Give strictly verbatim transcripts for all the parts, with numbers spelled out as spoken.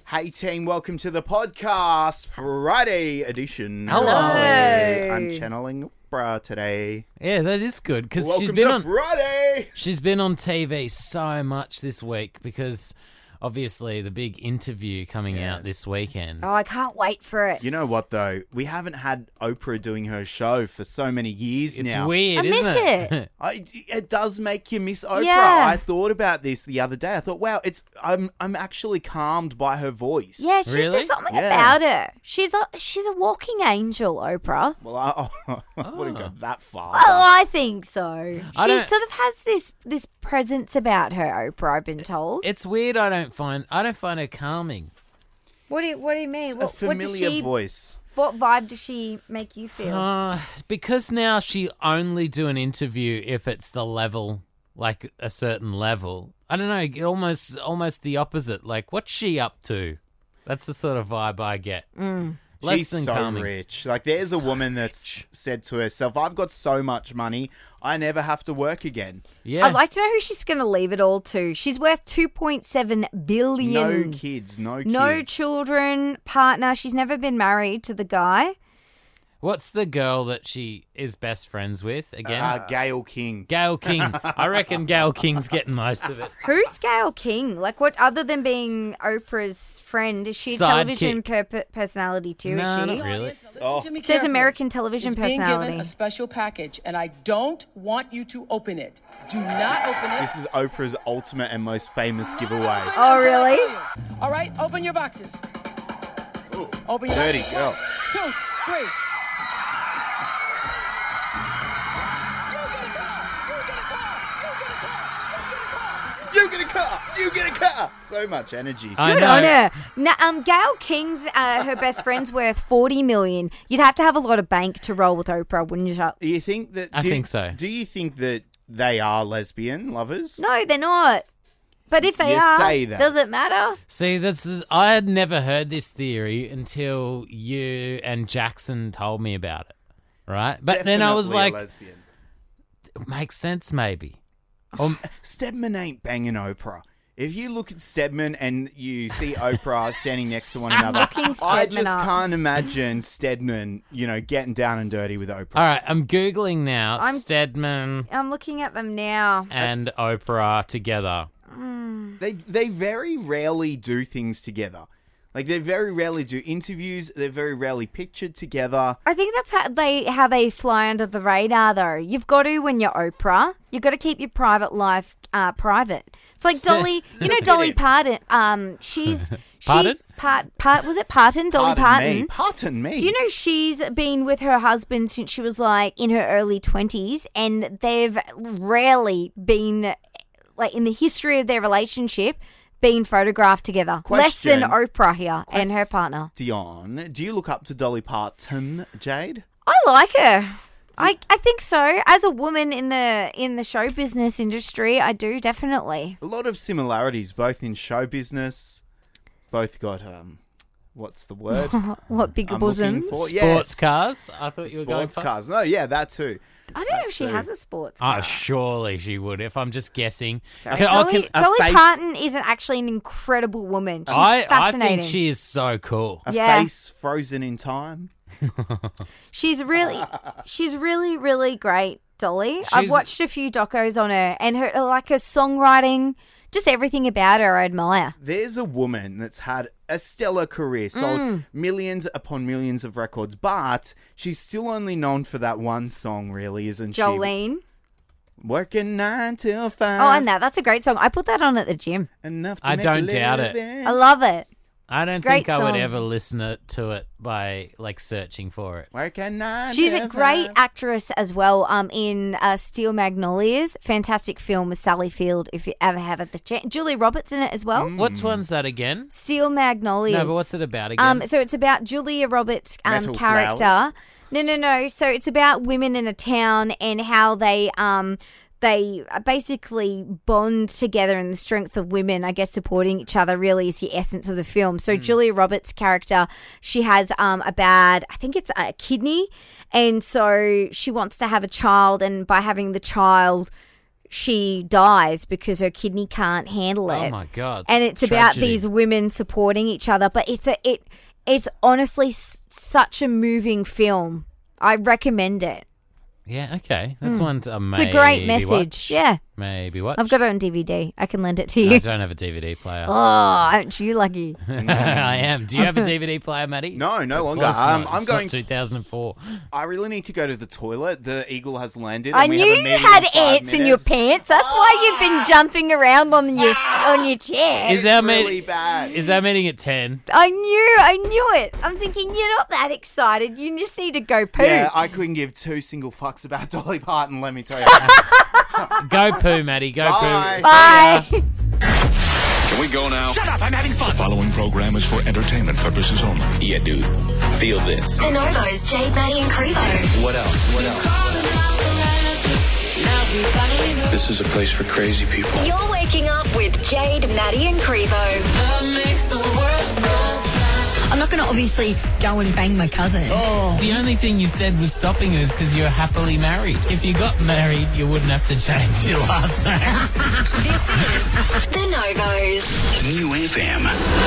Hey team, welcome to the podcast, Friday edition. Hello. I'm channeling Oprah today. Yeah, that is good because Welcome she's been to on Friday. she's been on T V so much this week because obviously the big interview coming Yes. out this weekend. Oh, I can't wait for it. You know what though? We haven't had Oprah doing her show for so many years It's now. weird, I isn't miss it? it. I, it does make you miss Oprah. Yeah. I thought about this the other day. I thought, wow, it's I'm I'm actually calmed by her voice. Yeah, she, Really? there's something Yeah. about her. She's a she's a walking angel, Oprah. Well, I, I wouldn't go that far. Oh, I think so. I She don't- sort of has this this presence about her, Oprah. I've been told. It's weird. I don't find I don't find her calming. What do you What do you mean? It's What, a what familiar does she? voice. What vibe does she make you feel? Uh, because now she only do an interview if it's the level, like a certain level. I don't know. Almost, almost the opposite. Like, what's she up to? That's the sort of vibe I get. Mm. Less She's than so calming. rich. Like, there's a So woman that's said to herself, I've got so much money, I never have to work again. Yeah. I'd like to know who she's going to leave it all to. She's worth two point seven billion. No kids, no kids. No children, partner. She's never been married to the guy. What's the girl that she is best friends with again? Uh, Gail King. Gail King. I reckon Gail King's getting most of it. Who's Gail King? Like, what other than being Oprah's friend? Is she a Sidekick. television per- personality too? No, is she? not really. Listen Oh. to me It says carefully. American television It's being personality. given a special package, and I don't want you to open it. Do not open it. This is Oprah's ultimate and most famous giveaway. Oh, really? All right, open your boxes. Ooh, Open your dirty boxes. girl. Two, three. You get a car. You get a car. You get a car. You get a car. You get a car! You get a car! So much energy. I Good know. on her. Now, um, Gail King's uh, her best friend's worth forty million. You'd have to have a lot of bank to roll with Oprah, wouldn't you? Do you think that... I do- think so. Do you think that they are lesbian lovers? No, they're not. But if they You are, say that. does it matter? See, this is, I had never heard this theory until you and Jackson told me about it, right? But then I was Definitely a like, lesbian. it makes sense maybe. Um, Stedman ain't banging Oprah. If you look at Stedman and you see Oprah standing next to one another, looking I Stedman just up. can't imagine Stedman, you know, getting down and dirty with Oprah. all right, I'm Googling now I'm- Stedman I'm looking at them now. and Oprah together. They they very rarely do things together. Like, they very rarely do interviews. They're very rarely pictured together. I think that's how they how they fly under the radar, though. You've got to when you're Oprah. You've got to keep your private life uh, private. It's like So- Dolly. You know Dolly Parton. Um, she's Pardon? she's part part. Was it Parton? Dolly Pardon me. Parton. Pardon me. Do you know she's been with her husband since she was like in her early twenties, and they've rarely been like in the history of their relationship been photographed together. Less than Question. Oprah here and her Quest- partner. Dion, do you look up to Dolly Parton, Jade? I like her. I, I think so. As a woman in the in the show business industry, I do definitely. A lot of similarities, both in show business. Both got, um, what's the word? What bigger I'm looking bosoms? for- Sports yes. cars? I thought you were going Sports for. cars. No, yeah, that too. I don't know if she So- has a sports Oh, car. surely she would, if I'm just guessing. Sorry. Can- oh, Dolly, can- a Dolly face- Parton isn't actually an incredible woman. She's I, I fascinating. think she is so cool. A Yeah. face frozen in time. She's really, she's really, really great, Dolly. I've She's- watched a few docos on her, and her like her songwriting, just everything about her, I admire. There's a woman that's had a stellar career, sold Mm. millions upon millions of records, but she's still only known for that one song, really, isn't she? Jolene. Working nine till five. Oh, and that that's a great song. I put that on at the gym. Enough to I make don't a doubt it. living. I love it. I don't a great think I would song. ever listen it- to it by like searching for it. Working nine She's till a great five. actress as well. Um, in uh, Steel Magnolias, fantastic film with Sally Field. If you ever have it, the chance, Julia Roberts in it as well. Mm. Which one's that again? Steel Magnolias. No, but what's it about again? Um, so it's about Julia Roberts' um, Metal character. flowers. No, no, no. So it's about women in a town and how they um they basically bond together in the strength of women, I guess supporting each other really is the essence of the film. So Julia Roberts' character, she has um, a bad, I think it's a kidney, and so she wants to have a child, and by having the child, she dies because her kidney can't handle it. Oh my God. And it's about Tragedy. these women supporting each other, but it's a it it's honestly s- such a moving film. I recommend it. Yeah, okay. That's one to uh, It's maybe a great message. watch. Yeah. Maybe watch. I've got it on D V D. I can lend it to you. I don't have a D V D player. Oh, aren't you lucky? I am. Do you have a D V D player, Matty? No, no Of longer. course Um, not. I'm It's going- not two thousand four. I really need to go to the toilet. The eagle has landed. I and we knew have a you meeting had in five ants in your minutes. pants. That's why you've been jumping around on your on your chair. Is It's our really meeting bad. Is our meeting at ten? I knew, I knew it. I'm thinking you're not that excited. You just need to go poo. Yeah, I couldn't give two single fucks about Dolly Parton, let me tell you. Go poo, Matty. Go Bye. poo. Bye. Can we go now? Shut up, I'm having fun. The following program is for entertainment purposes only. Yeah, dude. Feel this. Bonobo's Jade, Maddie and Crevo. What else? What else? This is a place for crazy people. You're waking up with Jade, Maddie and Crevo. I'm not going to obviously go and bang my cousin. The only thing you said was stopping her is because you're happily married. If you got married, you wouldn't have to change your last name. This is Bonobo's. New F M.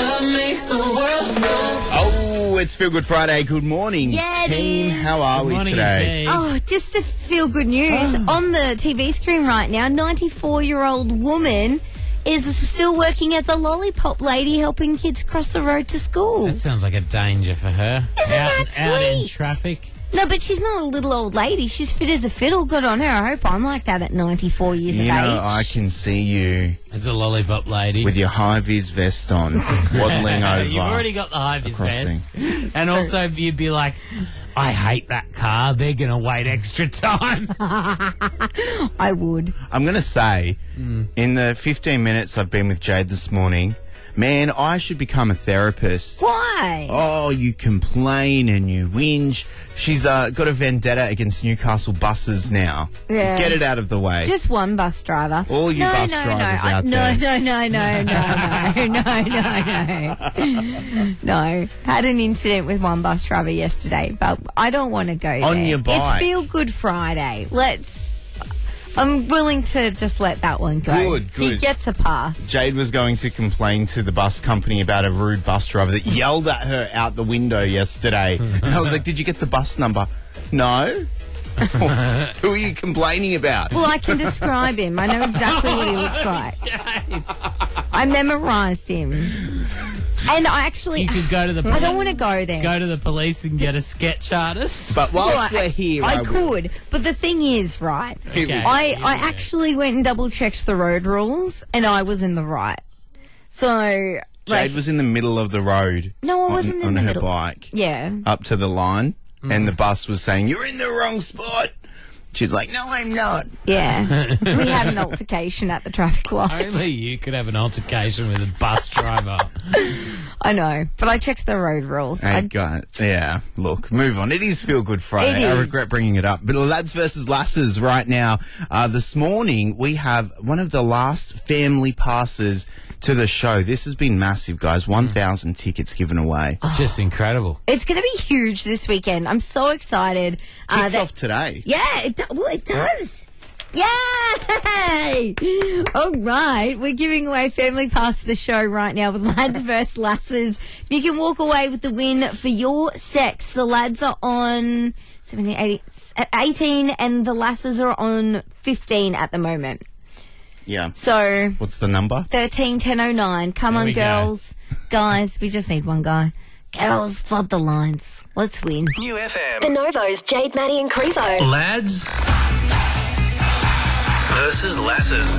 Oh, it's Feel Good Friday. Good morning, Yeah, it team. is. How are Good we morning, today? indeed. Oh, just to feel good news, on the T V screen right now, ninety-four-year-old woman is still working as a lollipop lady helping kids cross the road to school. That sounds like a danger for her. Isn't out, that out in sweet? traffic. No, but she's not a little old lady. She's fit as a fiddle. Good on her. I hope I'm like that at ninety-four years You of know, age. I can see you As a lollipop lady. with your high-vis vest on, waddling over. You've already got the high vis crossing. vest. And also you'd be like, I hate that car. They're going to wait extra time. I would. I'm going to say, in the fifteen minutes I've been with Jade this morning, man, I should become a therapist. Why? Oh, you complain and you whinge. She's uh, got a vendetta against Newcastle buses now. Yeah. Get it out of the way. Just one bus driver. All you no, bus no, drivers no. I- out no, there. No, no, no, no, no, no, no, no. No. Had an incident with one bus driver yesterday, but I don't want to go On there. your bike. It's Feel Good Friday. Let's. I'm willing to just let that one go. Good, He good. gets a pass. Jade was going to complain to the bus company about a rude bus driver that yelled at her out the window yesterday. And I was like, did you get the bus number? No. Who are you complaining about? Well, I can describe him. I know exactly what he looks like. I memorised him. And I actually, You could go to the I don't want to go there. go to the police and get a sketch artist. But whilst Well, I- we're here, I will- could, but the thing is, right? Okay. I, Here I we go. actually went and double checked the road rules, and I was in the right. So, Jade like, was in the middle of the road. No, I on- wasn't in on the her middle. bike. yeah, Up to the line, and the bus was saying, "You're in the wrong spot." She's like, "No, I'm not." yeah. We had an altercation at the traffic light. Only you could have an altercation with a bus driver. I know, but I checked the road rules. I I, got yeah. Look, move on. It is Feel Good Friday. It I is. regret bringing it up, but lads versus lasses right now. Uh, this morning we have one of the last family passes to the show. This has been massive, guys. One thousand tickets given away. Just incredible. it's going to be huge this weekend. I'm so excited. Uh, Kicks that- off today. Yeah, it do- well, it does. Yay! All right, we're giving away Family Pass to the show right now with Lads versus Lasses. You can walk away with the win for your sex. The lads are on seventeen, eighteen, eighteen and the lasses are on fifteen at the moment. Yeah. So What's the number? thirteen ten oh nine. Come There on, we go. girls. Guys, we just need one guy. Girls, flood the lines. Let's win. New F M. Bonobo's Jade, Maddie and Crevo. Lads versus lasses.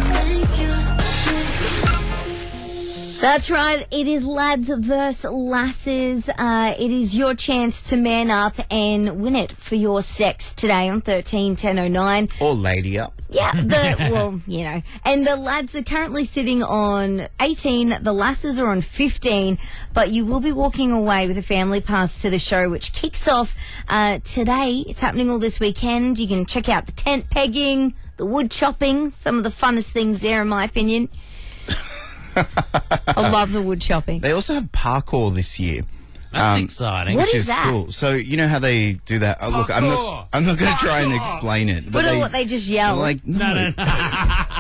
That's right. It is lads versus lasses. Uh, it is your chance to man up and win it for your sex today on thirteen ten oh nine. Or lady up. Yeah, the well, you know, and the lads are currently sitting on eighteen. The lasses are on fifteen. But you will be walking away with a family pass to the show, which kicks off uh, today. It's happening all this weekend. You can check out the tent pegging, the wood chopping, some of the funnest things there, in my opinion. I love the wood chopping. They also have parkour this year. That's Um, exciting. What Which is is that? cool. So you know how they do that? Oh, look, I'm Parkour. not. I'm not going to try and Parkour. explain it. What they, are what they just yell? like no, No, no, no.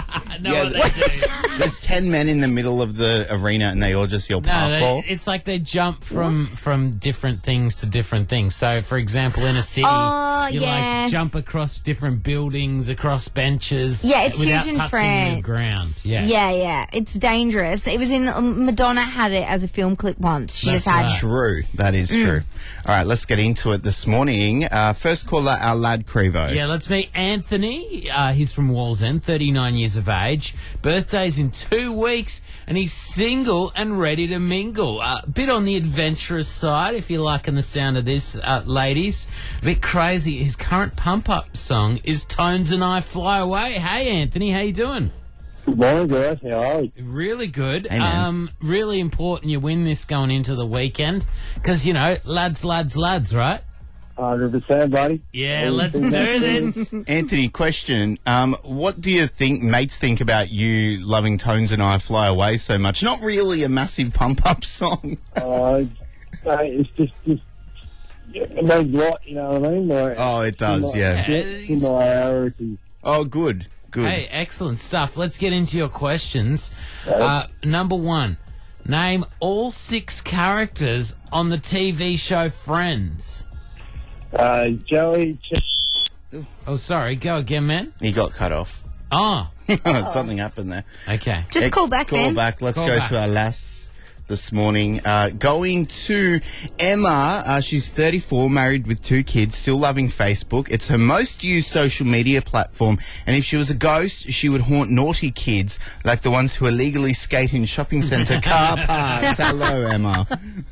No, Yeah, what they do. There's ten men in the middle of the arena and they all just yell No, parkour. they, it's like they jump from from different things to different things. So, for example, in a city, Oh, you yeah. like jump across different buildings, across benches, Yeah, it's without huge in touching France. the ground. Yeah, yeah, yeah. It's dangerous. It was in um, Madonna had it as a film clip once. She That's just had. right. True, that is true. All right, let's get into it this morning. Uh, first caller, our lad Crevo. Yeah, let's meet Anthony. Uh, he's from Wallsend, thirty-nine years of age. Birthday's in two weeks, and he's single and ready to mingle. A uh, bit on the adventurous side, if you're liking the sound of this, uh, ladies. A bit crazy. His current pump-up song is Tones and I Fly Away. Hey, Anthony, how you doing? Good morning, guys. How are you? Really good. Hey, man. Um, really important you win this going into the weekend, because, you know, lads, lads, lads, right? one hundred percent, buddy. Yeah, let's do this. Anthony, question. Um, what do you think mates think about you loving Tones and I Fly Away so much? Not really a massive pump-up song. Uh, it's just, just it means a lot, you know what I mean? Like, Oh, it does, my- yeah. it's Similarity. Oh, good, good. Hey, excellent stuff. Let's get into your questions. Uh, number one, name all six characters on the T V show Friends. Uh, Joey, Ch- Oh, sorry. Go again, man. He got cut off. Oh, Something happened there. okay. Just Eh, call back, Call man. back. Let's Call go back. to our lass this morning. Uh, going to Emma. Uh, she's thirty-four, married with two kids, still loving Facebook. It's her most used social media platform. And if she was a ghost, she would haunt naughty kids like the ones who illegally skate in shopping centre car parks. Hello, Emma.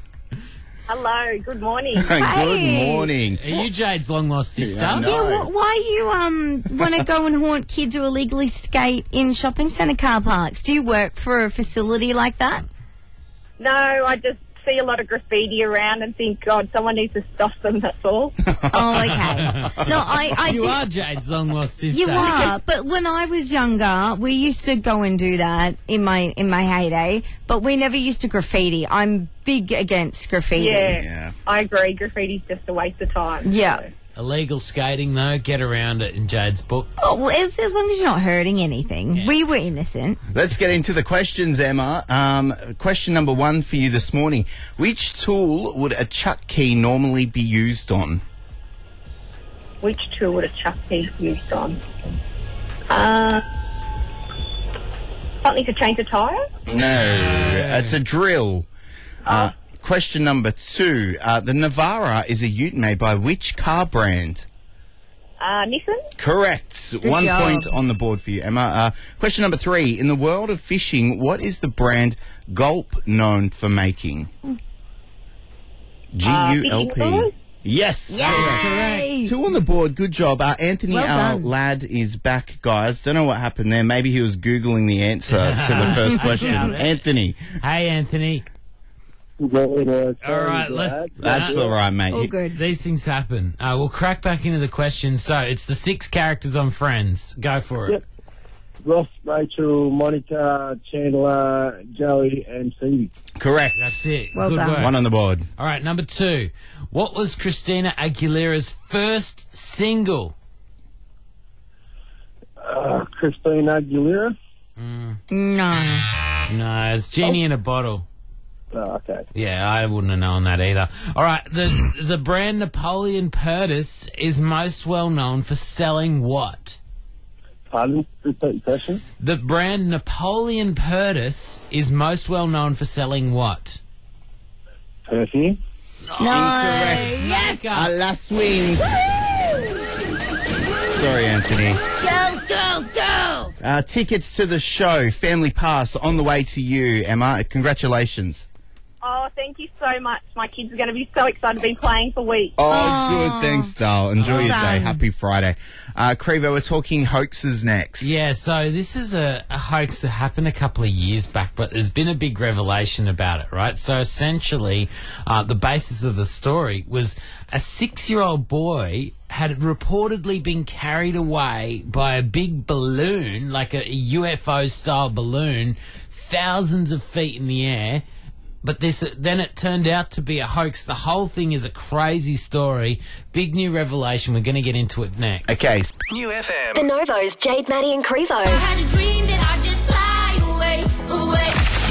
Hello, good morning. Good morning. Are you Jade's long lost sister? Yeah, I know. Yeah, wh- why you um want to go and haunt kids who illegally skate in shopping centre car parks? Do you work for a facility like that? No, I just see a lot of graffiti around and think, God, someone needs to stop them, that's all. Oh, okay. No, I, I You do. are Jade's long lost sister. You are, but when I was younger, we used to go and do that in my in my heyday. But we never used to graffiti. I'm big against graffiti. Yeah, Yeah. I agree. Graffiti's just a waste of time. Yeah. So. Illegal skating, though, get around it in Jade's book. Oh, well, as, as long as you're not hurting anything. We were innocent. Let's get into the questions, Emma. Um, question number one for you this morning. Which tool would a chuck key normally be used on? Which tool would a chuck key be used on? Uh, something to change a tyre? No, it's a drill. Uh, question number two. Uh, the Navara is a ute made by which car brand? Uh, Nissan? Correct. One job. point on the board for you, Emma. Uh, question number three. In the world of fishing, what is the brand Gulp known for making? G U L fishing P. lures? Yes. Yay! Two on the board. Good job. Uh, Anthony, Well our done. lad, is back, guys. Don't know what happened there. Maybe he was Googling the answer to the first question. doubt it. Anthony. Hey, Anthony. Good morning, guys. All right, Sorry, let- Dad. That's all right, mate. All good. These things happen. Uh, we'll crack back into the questions. So, it's the six characters on Friends. Go for it. Yep. Ross, Rachel, Monica, Chandler, Joey, and Phoebe. Correct. That's it. Well Good done. work. One on the board. All right, number two. What was Christina Aguilera's first single? Uh, Christina Aguilera. No. No, it's Genie in a Bottle. Oh, okay. Yeah, I wouldn't have known that either. All right, the the brand Napoleon Purtis is most well known for selling what? Pardon? Repeat the question. The brand Napoleon Purtis is most well known for selling what? Perfume. Incorrect. Yes! Our last wins. Sorry, Anthony. Girls, girls, girls! Uh, tickets to the show, Family Pass, on the way to you, Emma. Congratulations. Oh, thank you so much. My kids are going to be so excited. I've been playing for weeks. Oh, good. Thanks, Dal. Enjoy Well your day. done. Happy Friday. Uh, Crevo, we're talking hoaxes next. Yeah, so this is a, a hoax that happened a couple of years back, but there's been a big revelation about it, right? So essentially, uh, the basis of the story was a six-year-old boy had reportedly been carried away by a big balloon, like a U F O-style balloon, thousands of feet in the air, But this then it turned out to be a hoax. The whole thing is a crazy story. Big new revelation. We're going to get into it next. Okay. New F M. The Novos, Jade, Maddie and Crevo. I had a dream that I just fly away, away.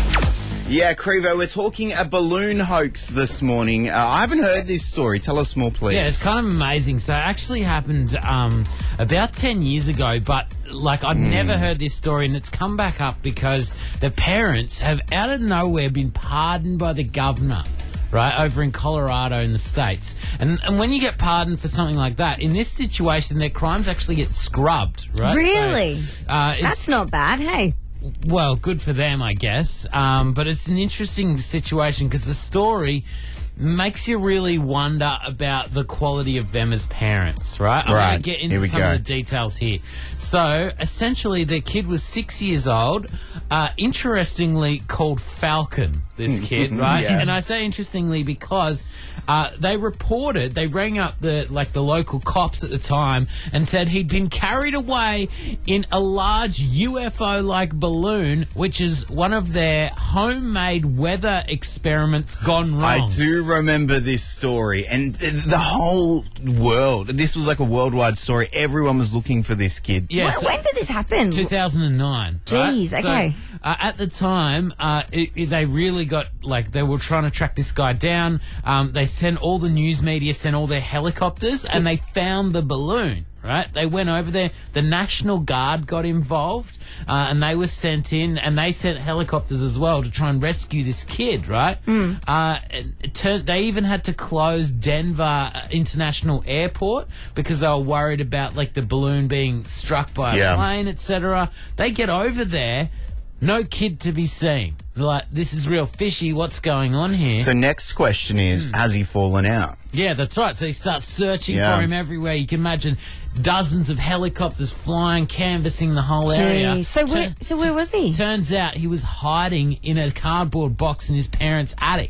Yeah, Crevo, we're talking a balloon hoax this morning. Uh, I haven't heard this story. Tell us more, please. Yeah, it's kind of amazing. So it actually happened um, about ten years ago, but like I'd mm. never heard this story, and it's come back up because the parents have out of nowhere been pardoned by the governor. Right, over in Colorado in the States. And and when you get pardoned for something like that, in this situation, their crimes actually get scrubbed, right? Really? So, uh, it's, That's not bad, hey? Well, good for them, I guess. Um, but it's an interesting situation because the story makes you really wonder about the quality of them as parents, right? I'm right. going to get into some go. of the details here. So, essentially, their kid was six years old, uh, interestingly called Falcon, this kid, right? Yeah. And I say interestingly because uh, they reported, they rang up the like the local cops at the time and said he'd been carried away in a large U F O-like balloon, which is one of their homemade weather experiments gone wrong. I do remember this story, and the whole world, this was like a worldwide story. Everyone was looking for this kid. Yeah, when, so when did this happen? two thousand nine. Jeez, right? okay. So, uh, at the time, uh, it, it, they really got, like, they were trying to track this guy down. Um, they sent all the news media, sent all their helicopters, and they found the balloon. Right, they went over there. The National Guard got involved, uh, and they were sent in, and they sent helicopters as well to try and rescue this kid. Right, mm. uh, it, it turned, they even had to close Denver International Airport because they were worried about like the balloon being struck by a yeah. plane, et cetera. They get over there, no kid to be seen. They're like, this is real fishy. What's going on here? So next question is, has he fallen out? Yeah, that's right. So they start searching Yeah. for him everywhere. You can imagine dozens of helicopters flying, canvassing the whole area. Gee, so where, Turn- so where was he? Turns out he was hiding in a cardboard box in his parents' attic.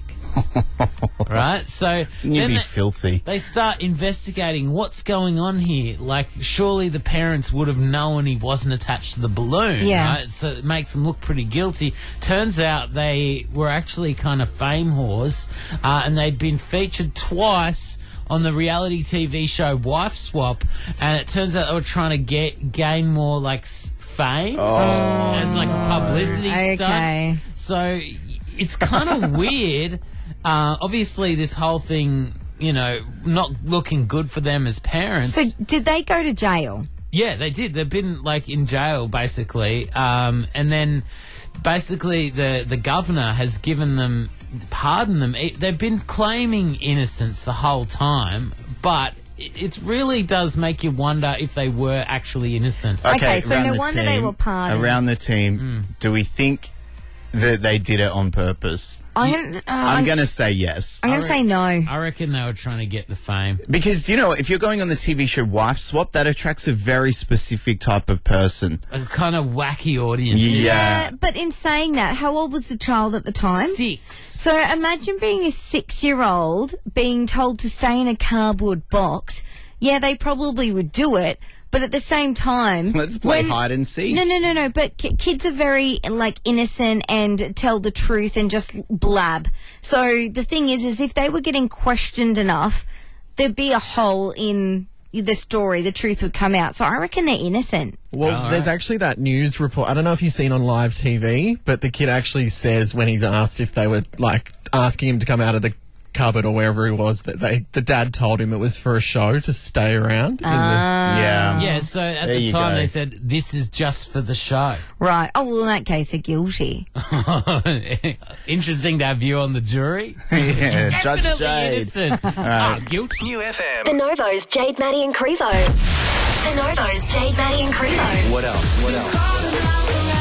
Right? So You'd then be they, filthy. they start investigating what's going on here. Like, surely the parents would have known he wasn't attached to the balloon, Yeah. right? So it makes them look pretty guilty. Turns out they were actually kind of fame whores, uh, and they'd been featured twice on the reality T V show Wife Swap, and it turns out they were trying to get gain more, like, s- fame Oh, as, like, a publicity Okay. stunt. So it's kind of weird. Uh, obviously, this whole thing, you know, not looking good for them as parents. So did they go to jail? Yeah, they did. They've been, like, in jail, basically. Um, and then, basically, the, the governor has given them, pardoned them. It, they've been claiming innocence the whole time, but it, it really does make you wonder if they were actually innocent. Okay, so around no the wonder they team- were pardoned. Around the team, do we think that they did it on purpose? I'm gonna, uh, I'm going to say yes. I'm gonna I say no. I reckon they were trying to get the fame. Because, do you know, if you're going on the T V show Wife Swap, that attracts a very specific type of person. A kind of wacky audience. Yeah. Uh, but in saying that, how old was the child at the time? Six. So imagine being a six-year-old being told to stay in a cardboard box. Yeah, they probably would do it, but at the same time... Let's play when- hide and seek. No, no, no, no, but ki- kids are very, like, innocent and tell the truth and just blab. So the thing is, is if they were getting questioned enough, there'd be a hole in the story, the truth would come out. So I reckon they're innocent. Well, there's actually that news report. I don't know if you've seen on live T V, but the kid actually says when he's asked if they were, like, asking him to come out of the cupboard or wherever he was, that they the dad told him it was for a show to stay around. in the, Yeah. Yeah, so at There the you time go. they said, this is just for the show. Right. Oh, well, in that case, they're guilty. Interesting to have you on the jury. Yeah, Judge Definitely Jade. innocent. Ah, guilt. New F M. The Novos, Jade, Maddie and Crevo. The Novos, Jade, Maddie and Crevo. What else? What else?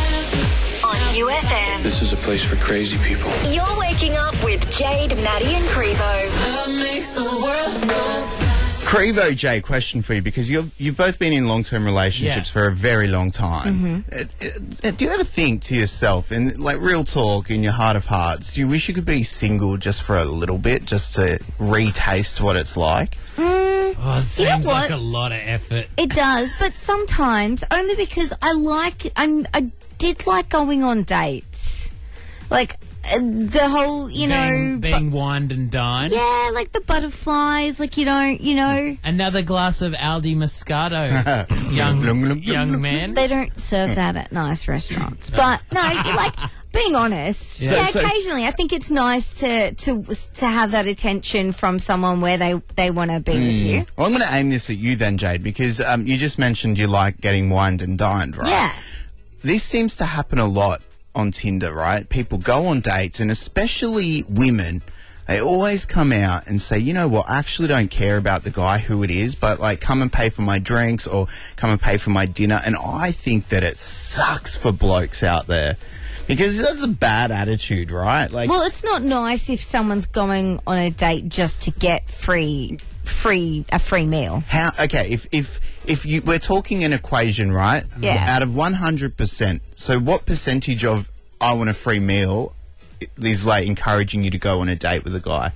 On New F M. This is a place for crazy people. You're waking up with Jade, Maddie and Crevo. Love makes the world go. Crevo, Jay, question for you, because you've you've both been in long-term relationships Yeah. for a very long time. Uh, uh, do you ever think to yourself, in like real talk, in your heart of hearts, do you wish you could be single just for a little bit, just to retaste what it's like? Oh, it You know seems like what? a lot of effort. It does, but sometimes only because I like I'm I did like going on dates. Like uh, the whole, you being, know, being wined and dined. yeah, like the butterflies, like you don't, you know, Another glass of Aldi Moscato, young young man. they don't serve that at nice restaurants. But no, like being honest, Yeah. yeah, So- so- occasionally I think it's nice to to to have that attention from someone where they they want to be with you. Well, I'm going to aim this at you then, Jade, because um, you just mentioned you like getting wined and dined, right? Yeah. This seems to happen a lot on Tinder, right? People go on dates, and especially women, they always come out and say, you know what, I actually don't care about the guy who it is, but like come and pay for my drinks or come and pay for my dinner. And I think that it sucks for blokes out there because that's a bad attitude, right? Like, Well, it's not nice if someone's going on a date just to get free free a free meal. how, okay, if, if, if you, we're talking an equation, right? Yeah. Out of one hundred percent, so what percentage of I want a free meal is like encouraging you to go on a date with a guy?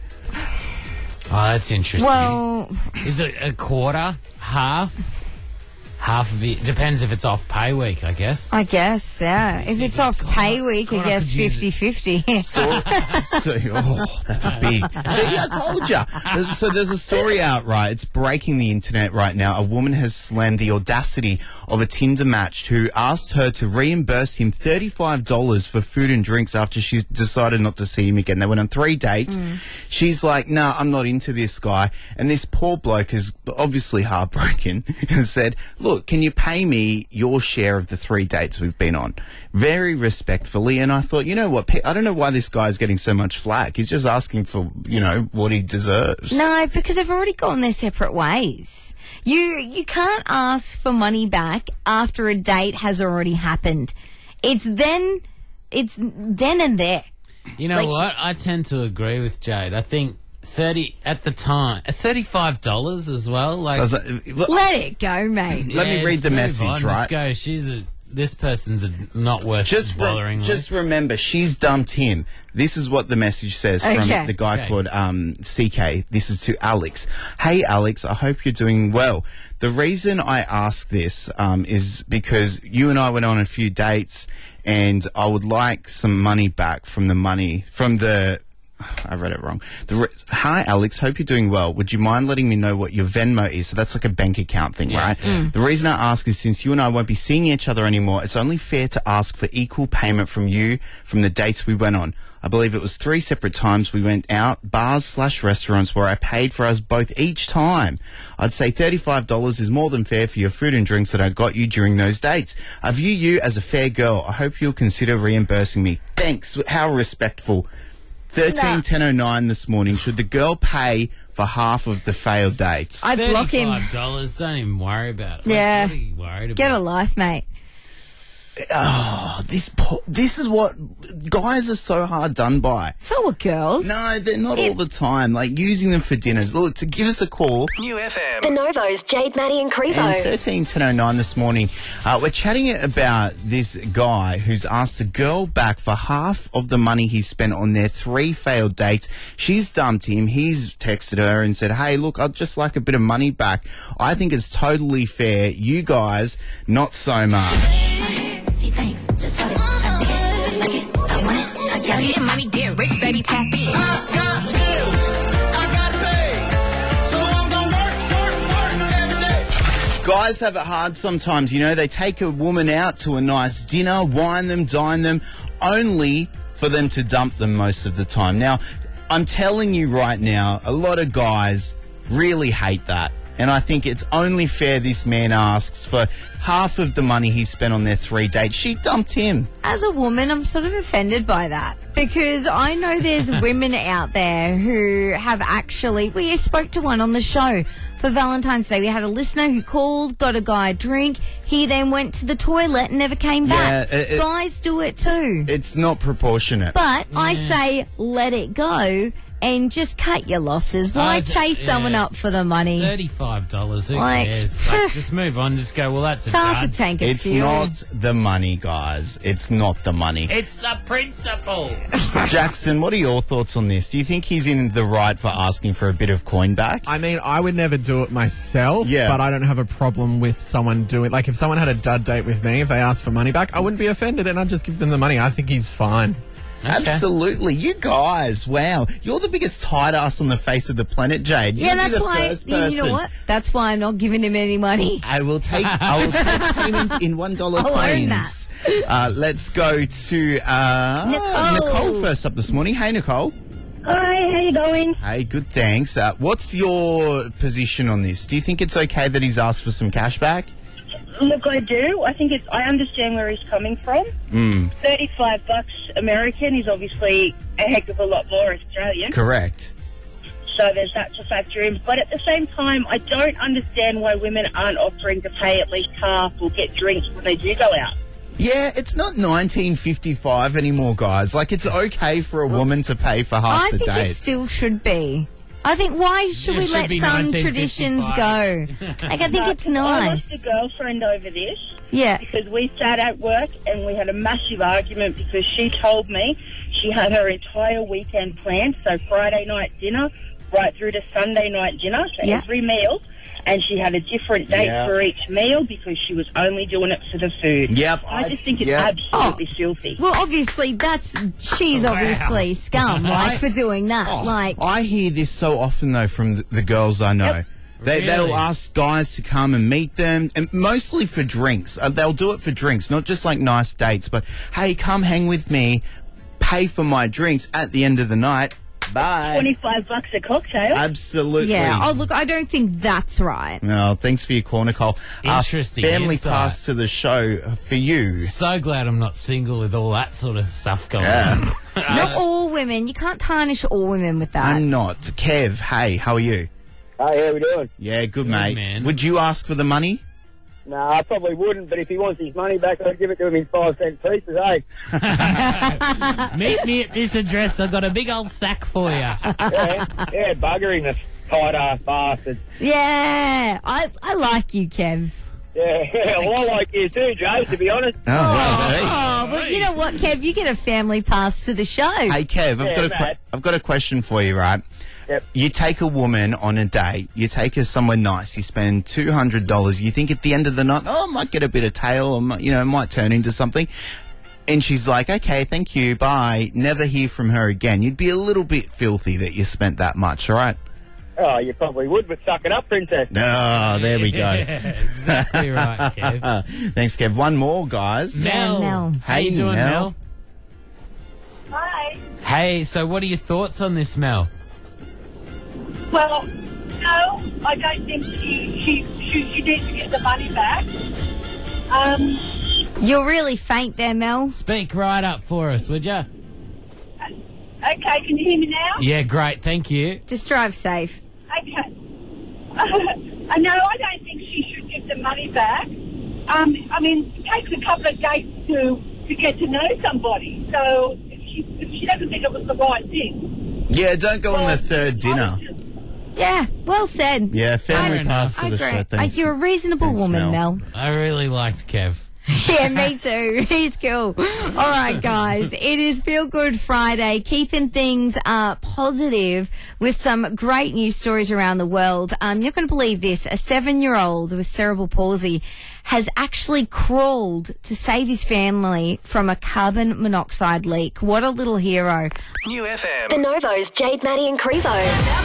Oh, that's interesting. Well, Is it a quarter? Half? Half of it. Depends if it's off pay week, I guess. I guess, yeah. If it's off pay week, I God, I guess could use it. fifty-fifty. Story. so, oh, that's a big. See, I told you. So there's a story out, right? It's breaking the internet right now. A woman has slammed the audacity of a Tinder match who asked her to reimburse him thirty-five dollars for food and drinks after she decided not to see him again. They went on three dates. She's like, "Nah, I'm not into this guy." And this poor bloke is obviously heartbroken and said, "Look, can you pay me your share of the three dates we've been on?" Very respectfully. And I thought, you know what? I don't know why this guy's getting so much flack. He's just asking for, you know, what he deserves. No, because they've already gone their separate ways. You you can't ask for money back after a date has already happened. It's then, it's then and there. You know Like- what? I tend to agree with Jade. I think thirty at the time, uh, thirty-five dollars as well. Like, Does it- look, Let it go, mate. Let me yeah, read just the move message, on. right? Just go. She's a. This person's a, not worth just re- bothering just with. remember, she's dumped him. This is what the message says from Okay. the guy Okay. called um, C K. This is to Alex. Hey, Alex, I hope you're doing well. The reason I ask this um, is because you and I went on a few dates, and I would like some money back from the money from the. I read it wrong. The re- Hi, Alex. Hope you're doing well. Would you mind letting me know what your Venmo is? So that's like a bank account thing, right? The reason I ask is since you and I won't be seeing each other anymore, it's only fair to ask for equal payment from you from the dates we went on. I believe it was three separate times we went out, bars slash restaurants, where I paid for us both each time. I'd say thirty-five dollars is more than fair for your food and drinks that I got you during those dates. I view you as a fair girl. I hope you'll consider reimbursing me. Thanks. How respectful. thirteen ten oh nine this morning. Should the girl pay for half of the failed dates? I'd block him. Thirty-five dollars. Don't even worry about it. Like, Yeah. what are you worried about? Get a life, mate. Oh, this po- this is what guys are so hard done by. So are girls. No, they're not all the time. Like using them for dinners. Look, to give us a call. New F M. The Novos, Jade, Maddie and Crevo. And thirteen ten oh nine this morning, uh, we're chatting about this guy who's asked a girl back for half of the money he spent on their three failed dates. She's dumped him. He's texted her and said, hey, look, I'd just like a bit of money back. I think it's totally fair. You guys, not so much. Thanks. Just got it. I see it. Like it. I want it. I got it. Money, get rich, baby, tap in. I got bills. I got to pay. So I'm gonna work, work, work every day. Guys have it hard sometimes. You know, they take a woman out to a nice dinner, wine them, dine them, only for them to dump them most of the time. Now, I'm telling you right now, a lot of guys really hate that. And I think it's only fair this man asks for half of the money he spent on their three dates. She dumped him. As a woman, I'm sort of offended by that because I know there's women out there who have actually. We spoke to one on the show for Valentine's Day. We had a listener who called, got a guy a drink. He then went to the toilet and never came back. Yeah, it- it- Guys do it too. It's not proportionate. But I say let it go and just cut your losses. Why I- chase yeah. someone up for the money? Thirty-five dollars. Who Like- cares? Like, just move on. Just go. Well, that's a It's half a dud. tank of It's fuel. not the money, guys. It's not the money. It's the principle. Jackson, what are your thoughts on this? Do you think he's in the right for asking for a bit of coin back? I mean, I would never do it myself, Yeah. but I don't have a problem with someone doing. Like, if someone had a dud date with me, if they asked for money back, I wouldn't be offended, and I'd just give them the money. I think he's fine. Absolutely. You guys, wow. You're the biggest tight ass on the face of the planet, Jade. Yeah, You'll be that's the why. first You know person. what? That's why I'm not giving him any money. I will take I will take payment in one dollar I'll own coins. Uh, let's go to uh, Nicole. Nicole first up this morning. Hey, Nicole. Hi, how you going? Hey, good, thanks. Uh, what's your position on this? Do you think it's okay that he's asked for some cash back? Look, I do. I think it's. I understand where he's coming from. Mm, Thirty-five bucks American is obviously a heck of a lot more Australian. correct. So there's that to factor in. But at the same time, I don't understand why women aren't offering to pay at least half or get drinks when they do go out. Yeah, it's not nineteen fifty-five anymore, guys. Like, it's okay for a woman to pay for half I the think date. it still should be. I think why should It we should let be some nineteen traditions go? fifty-five. Like, I think But it's I nice. lost a girlfriend over this. Yeah. Because we sat at work and we had a massive argument because she told me she had her entire weekend planned, so Friday night dinner right through to Sunday night dinner, so Yeah. every meal, and she had a different date Yeah. for each meal because she was only doing it for the food. Yep. I just think it's Yep. absolutely filthy. Well, obviously, that's she's obviously scum, like for doing that. Oh, like, I hear this so often though from the, the girls I know. They Really? they'll ask guys to come and meet them, and mostly for drinks. Uh, they'll do it for drinks, not just like nice dates. But hey, come hang with me, pay for my drinks at the end of the night. Bye. Twenty-five bucks a cocktail. Absolutely. yeah. Oh, look, I don't think that's right. Well, thanks for your call, Nicole. Uh, Interesting family insight. pass to the show for you. So glad I'm not single with all that sort of stuff going Yeah. on. Not all women. You can't tarnish all women with that. I'm not. Kev, hey, how are you? Hey, how we doing? Yeah, good, Good, mate. man. Would you ask for the money? No, I probably wouldn't, but if he wants his money back, I'd give it to him in five cent pieces, eh? Meet me at this address. I've got a big old sack for you. Yeah, yeah, bugger him, this tight-ass bastard. Yeah, I I like you, Kev. Yeah, well, I like you too, Joe, to be honest. Oh, well, hey. Oh, well, you know what, Kev? You get a family pass to the show. Hey, Kev, I've, Yeah, got a que- mate. I've got a question for you, right? Yep. You take a woman on a date, you take her somewhere nice, you spend two hundred dollars, you think at the end of the night, oh, I might get a bit of tail, or, might- you know, it might turn into something. And she's like, okay, thank you, bye. Never hear from her again. You'd be a little bit filthy that you spent that much, all right? Oh, you probably would, but suck it up, princess. Oh, there we go. Exactly right, Kev. Thanks, Kev. One more, guys. Mel. Mel. How you Hey, doing, Mel. Mel? Hi. Hey, so what are your thoughts on this, Mel? Well, no, I don't think she, she, she, she needs to get the money back. Um, You're really faint there, Mel. Speak right up for us, would you? okay, can you hear me now? Yeah, great. Thank you. Just drive safe. Okay. I know I don't think she should give the money back. Um, I mean, it takes a couple of dates to, to get to know somebody. So if she, if she doesn't think it was the right thing. Yeah, don't go on the third dinner. Yeah, well said. Yeah, family I- pass I to the agree. show. Thanks. You're a reasonable Thanks, woman, Mel. Mel. I really liked Kev. Yeah, me too. He's cool. All right, guys. It is Feel Good Friday, keeping things uh, positive with some great news stories around the world. Um, you're not going to believe this. A seven-year-old with cerebral palsy has actually crawled to save his family from a carbon monoxide leak. What a little hero. New F M. The Novos, Jade, Maddie and Crevo.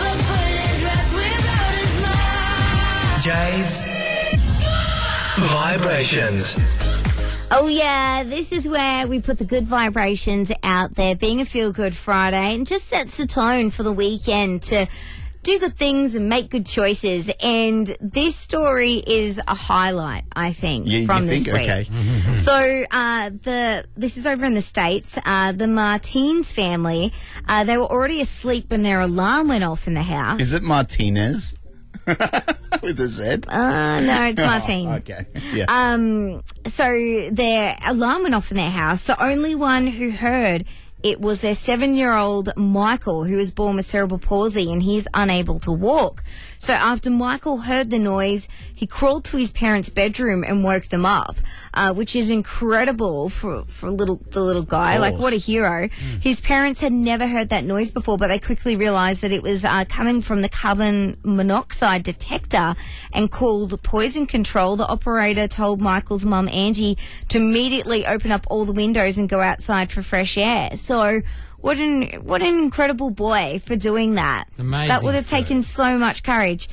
Jade's Vibrations. Oh yeah, this is where we put the good vibrations out there, being a Feel Good Friday, and just sets the tone for the weekend to do good things and make good choices. And this story is a highlight, I think, You- you from this think? week. Okay. So uh, the this is over in the States. Uh, the Martins family, uh, they were already asleep when their alarm went off in the house. Is it Martinez? With a Z? Uh, no, it's Oh, Martine. okay. Yeah. Um, so their alarm went off in their house. The only one who heard it was their seven-year-old Michael, who was born with cerebral palsy, and he's unable to walk. So after Michael heard the noise, he crawled to his parents' bedroom and woke them up, uh, which is incredible for for little the little guy. Like, what a hero! His parents had never heard that noise before, but they quickly realised that it was uh, coming from the carbon monoxide detector and called poison control. The operator told Michael's mum, Angie, to immediately open up all the windows and go outside for fresh air. So So what an what an incredible boy for doing that. Amazing That would have story. taken so much courage.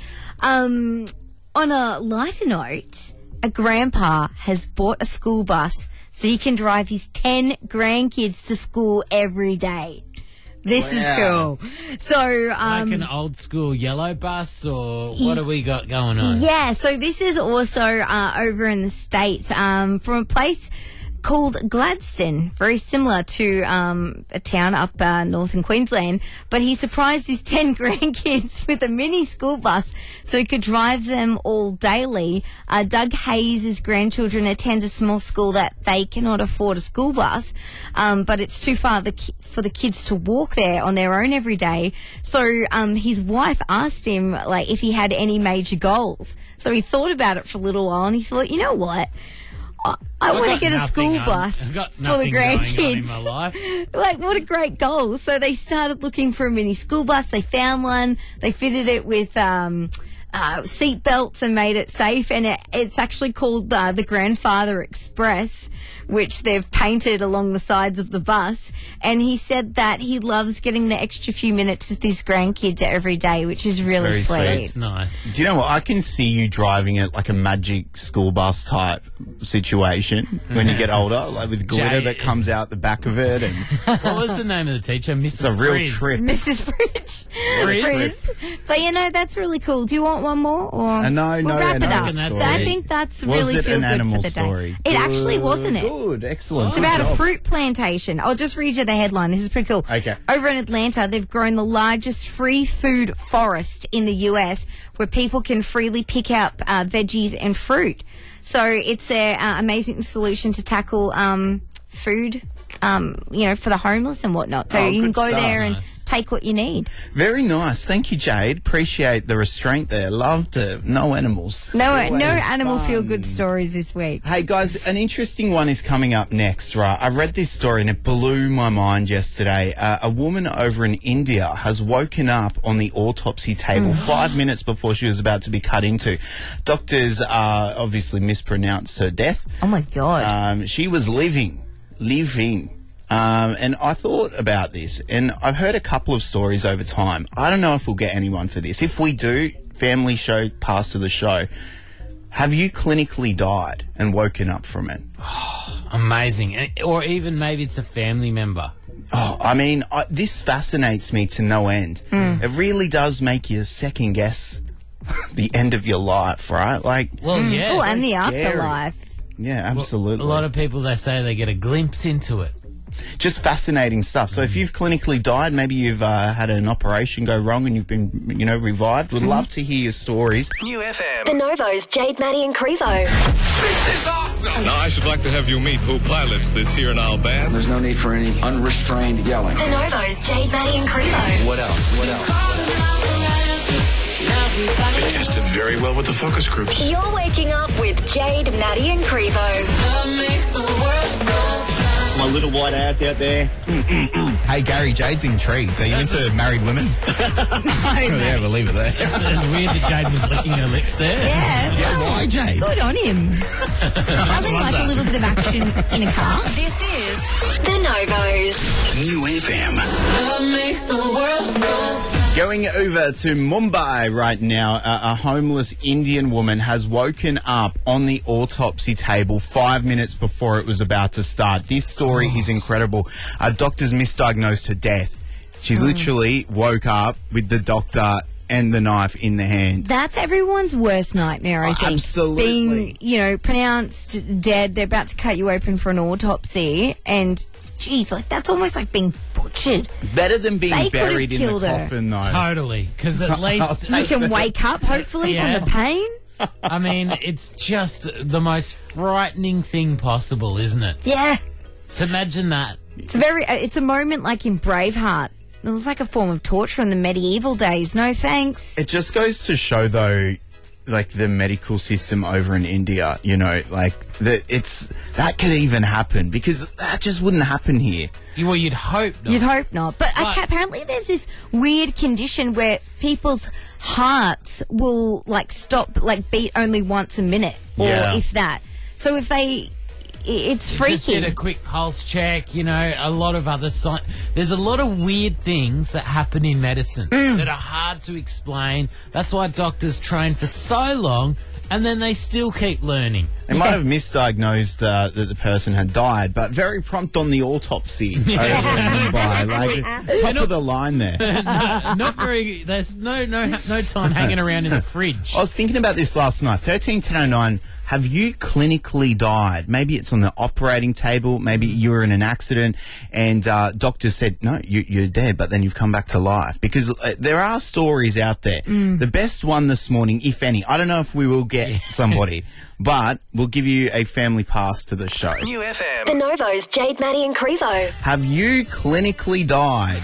Um, on a lighter note, a grandpa has bought a school bus so he can drive his ten grandkids to school every day. This Wow. is cool. So, um, Like an old school yellow bus, or what have we got going on? yeah, so this is also uh, over in the States um, from a place called Gladstone, very similar to um, a town up uh, north in Queensland. But he surprised his ten grandkids with a mini school bus so he could drive them all daily. Uh, Doug Hayes' grandchildren attend a small school that they cannot afford a school bus, um, but it's too far the ki- for the kids to walk there on their own every day. So um, his wife asked him like if he had any major goals. So he thought about it for a little while and he thought, you know what? I, I I've want to got get a nothing school on- bus I've got for the nothing going on grandkids. in my life. Like, what a great goal. So they started looking for a mini school bus. They found one. They fitted it with um, uh, seat belts and made it safe. And it, it's actually called uh, the Grandfather Express, which they've painted along the sides of the bus. And he said that he loves getting the extra few minutes with his grandkids every day, which is really very sweet. sweet. It's nice. Do you know what? I can see you driving it like a magic school bus type situation when you get older, like with glitter Jay- that comes out the back of it. And What was the name of the teacher? Missus it's a real Frizz. trip. Missus Fridge. Frizz? Frizz. But you know, that's really cool. Do you want one more? Or Uh, no, we'll no, wrap it animal up. story. I think that's Was really it feel an good animal for the story? day. It actually Good, wasn't it? Good, excellent. It's Good about a job. fruit plantation. I'll just read you the headline. This is pretty cool. Okay. Over in Atlanta, they've grown the largest free food forest in the U S where people can freely pick up uh, veggies and fruit. So it's an uh, amazing solution to tackle um, food, um, you know, for the homeless and whatnot. So Oh, you can good go stuff. there and Nice. take what you need. Very nice. Thank you, Jade. Appreciate the restraint there. Loved it. No animals. No, Always no animal fun. feel good stories this week. Hey guys, an interesting one is coming up next, right? I read this story and it blew my mind yesterday. Uh, a woman over in India has woken up on the autopsy table five minutes before she was about to be cut into. Doctors uh, obviously mispronounced her death. Oh my God. Um, she was living, living. Um, and I thought about this, and I've heard a couple of stories over time. I don't know if we'll get anyone for this. If we do, family show, pass to the show. Have you clinically died and woken up from it? Amazing. Eh, Or even maybe it's a family member. Oh, I mean, I, this fascinates me to no end. Mm. It really does make you second guess the end of your life, right? Like, Well, yeah. Oh, and the scary. afterlife. yeah, absolutely. A lot of people, they say they get a glimpse into it. Just fascinating stuff. So if you've clinically died, maybe you've uh, had an operation go wrong and you've been, you know, revived. Would love to hear your stories. New F M. The Novo's Jade, Maddie and Crevo. Now, I should like to have you meet who pilots this here now band. There's no need for any unrestrained yelling. The Novo's Jade, Maddie and Crevo. What else? What else? It tested very well with the focus groups. You're waking up with Jade, Maddie and Crevo. My little white ass out there. Hey, Gary, Jade's intrigued. Are you into married women? Yeah, we'll leave it there. It's weird that Jade was licking her lips there. Yeah. Yeah, why, Jade? Good on him. Nothing like a little bit of action in a car. This is The Novos. New F M. Going over to Mumbai right now, a, a homeless Indian woman has woken up on the autopsy table five minutes before it was about to start. This story is incredible. Uh, doctors misdiagnosed her death. She's literally woke up with the doctor and the knife in the hand. That's everyone's worst nightmare, I Oh, think. absolutely. Being, you know, pronounced dead, they're about to cut you open for an autopsy, and, geez, like, that's almost like being butchered. Better than being They could've buried in the killed her. coffin, though. Totally. Because at least, You can wake up, hopefully, Yeah. from the pain. I mean, it's just the most frightening thing possible, isn't it? Yeah. To imagine that. It's very. uh, It's a moment like in Braveheart. It was like a form of torture in the medieval days. No thanks. It just goes to show, though, like the medical system over in India, you know, like that it's that could even happen because that just wouldn't happen here. You- Well, you'd hope not. You'd hope not. But, But- okay, apparently there's this weird condition where people's hearts will, like, stop, like, beat only once a minute, or Yeah. if that. So if they, it's Just freaky. did a quick pulse check, you know, a lot of other signs. There's a lot of weird things that happen in medicine Mm. that are hard to explain. That's why doctors train for so long and then they still keep learning. They might have misdiagnosed uh, that the person had died, but very prompt on the autopsy over in Mumbai. Like, top of the line there. no, not very. There's no no no time hanging around in the fridge. I was thinking about this last night. thirteen ten oh nine. Have you clinically died? Maybe it's on the operating table. Maybe you were in an accident and uh, doctors said, no, you, you're dead, but then you've come back to life. Because uh, there are stories out there. Mm. The best one this morning, if any, I don't know if we will get somebody, but we'll give you a family pass to the show. New F M. The Novo's Jade, Maddie and Crevo. Have you clinically died?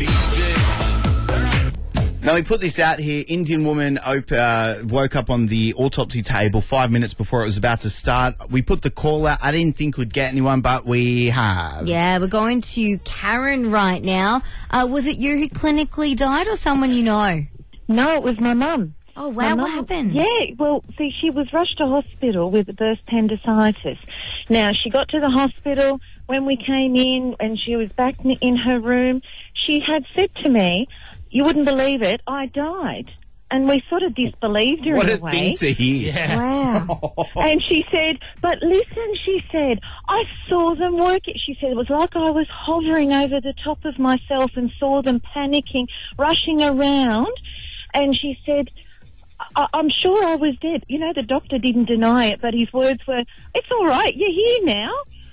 Now, we put this out here. Indian woman op- uh, woke up on the autopsy table five minutes before it was about to start. We put the call out. I didn't think we'd get anyone, but we have. Yeah, we're going to Karen right now. Uh, was it you who clinically died or someone you know? No, it was my mum. Oh, My wow. mum- What happened? Yeah, well, see, she was rushed to hospital with burst appendicitis. Now, she got to the hospital. When we came in and she was back n- in her room, she had said to me, you wouldn't believe it, I died. And we sort of disbelieved her What in a a way. thing to hear. Wow. And she said, but listen, she said, I saw them work. She said, it was like I was hovering over the top of myself and saw them panicking, rushing around. And she said, I- I'm sure I was dead. You know, the doctor didn't deny it, but his words were, it's all right, you're here now.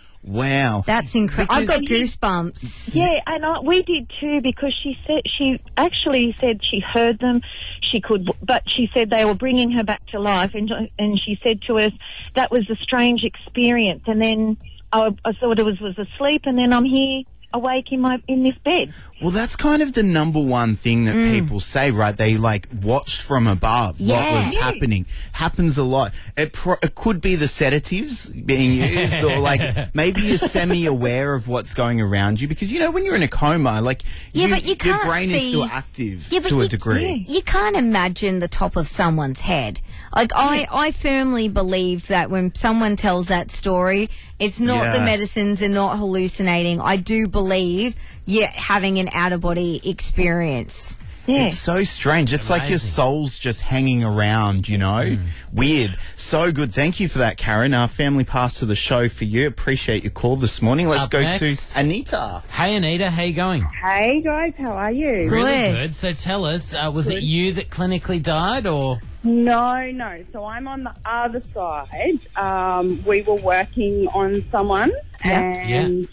Wow. That's incredible. I've got Because- goosebumps. Yeah, and I, we did too, because she said she actually said she heard them. She could, but she said they were bringing her back to life, and and she said to us that was a strange experience. And then I, I thought it was was asleep, and then I'm here awake in my in this bed. Well, that's kind of the number one thing that people say, right? They like watched from above what Yeah. was happening. Happens a lot. It, pro- it could be the sedatives being used, or like maybe you're semi-aware of what's going around you, because you know when you're in a coma, like Yeah, you, but you your can't brain is see- still active Yeah, but to a you- degree. You can't imagine the top of someone's head. Like, I, I firmly believe that when someone tells that story, it's not the Yeah. medicines and not hallucinating. I do believe you're having an out-of-body experience. Yeah. It's so strange. It's like your soul's just hanging around, you know? Weird. So good. Thank you for that, Karen. Our family pass to the show for you. Appreciate your call this morning. Let's Up go next. to Anita. Hey, Anita, how you going? Hey guys, how are you? Really good. So tell us, uh, was it Good. you that clinically died, or? No, no. So I'm on the other side. Um, we were working on someone, and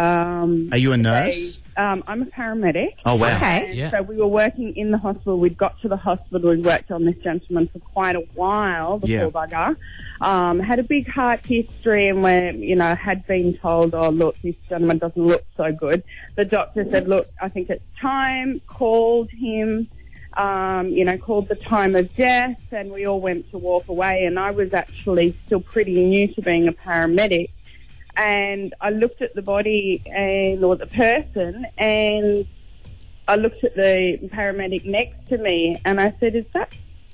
um, Are you a nurse? they- um, I'm a paramedic. Oh, wow. Okay. And Yeah. So we were working in the hospital. We'd got to the hospital. We worked on this gentleman for quite a while, the Yeah. poor bugger. Um, had a big heart history, and we, you know, had been told, oh, look, this gentleman doesn't look so good. The doctor said, look, I think it's time, called him, um, you know, called the time of death, and we all went to walk away. And I was actually still pretty new to being a paramedic. And I looked at the body and or the person, and I looked at the paramedic next to me, and I said, "Is that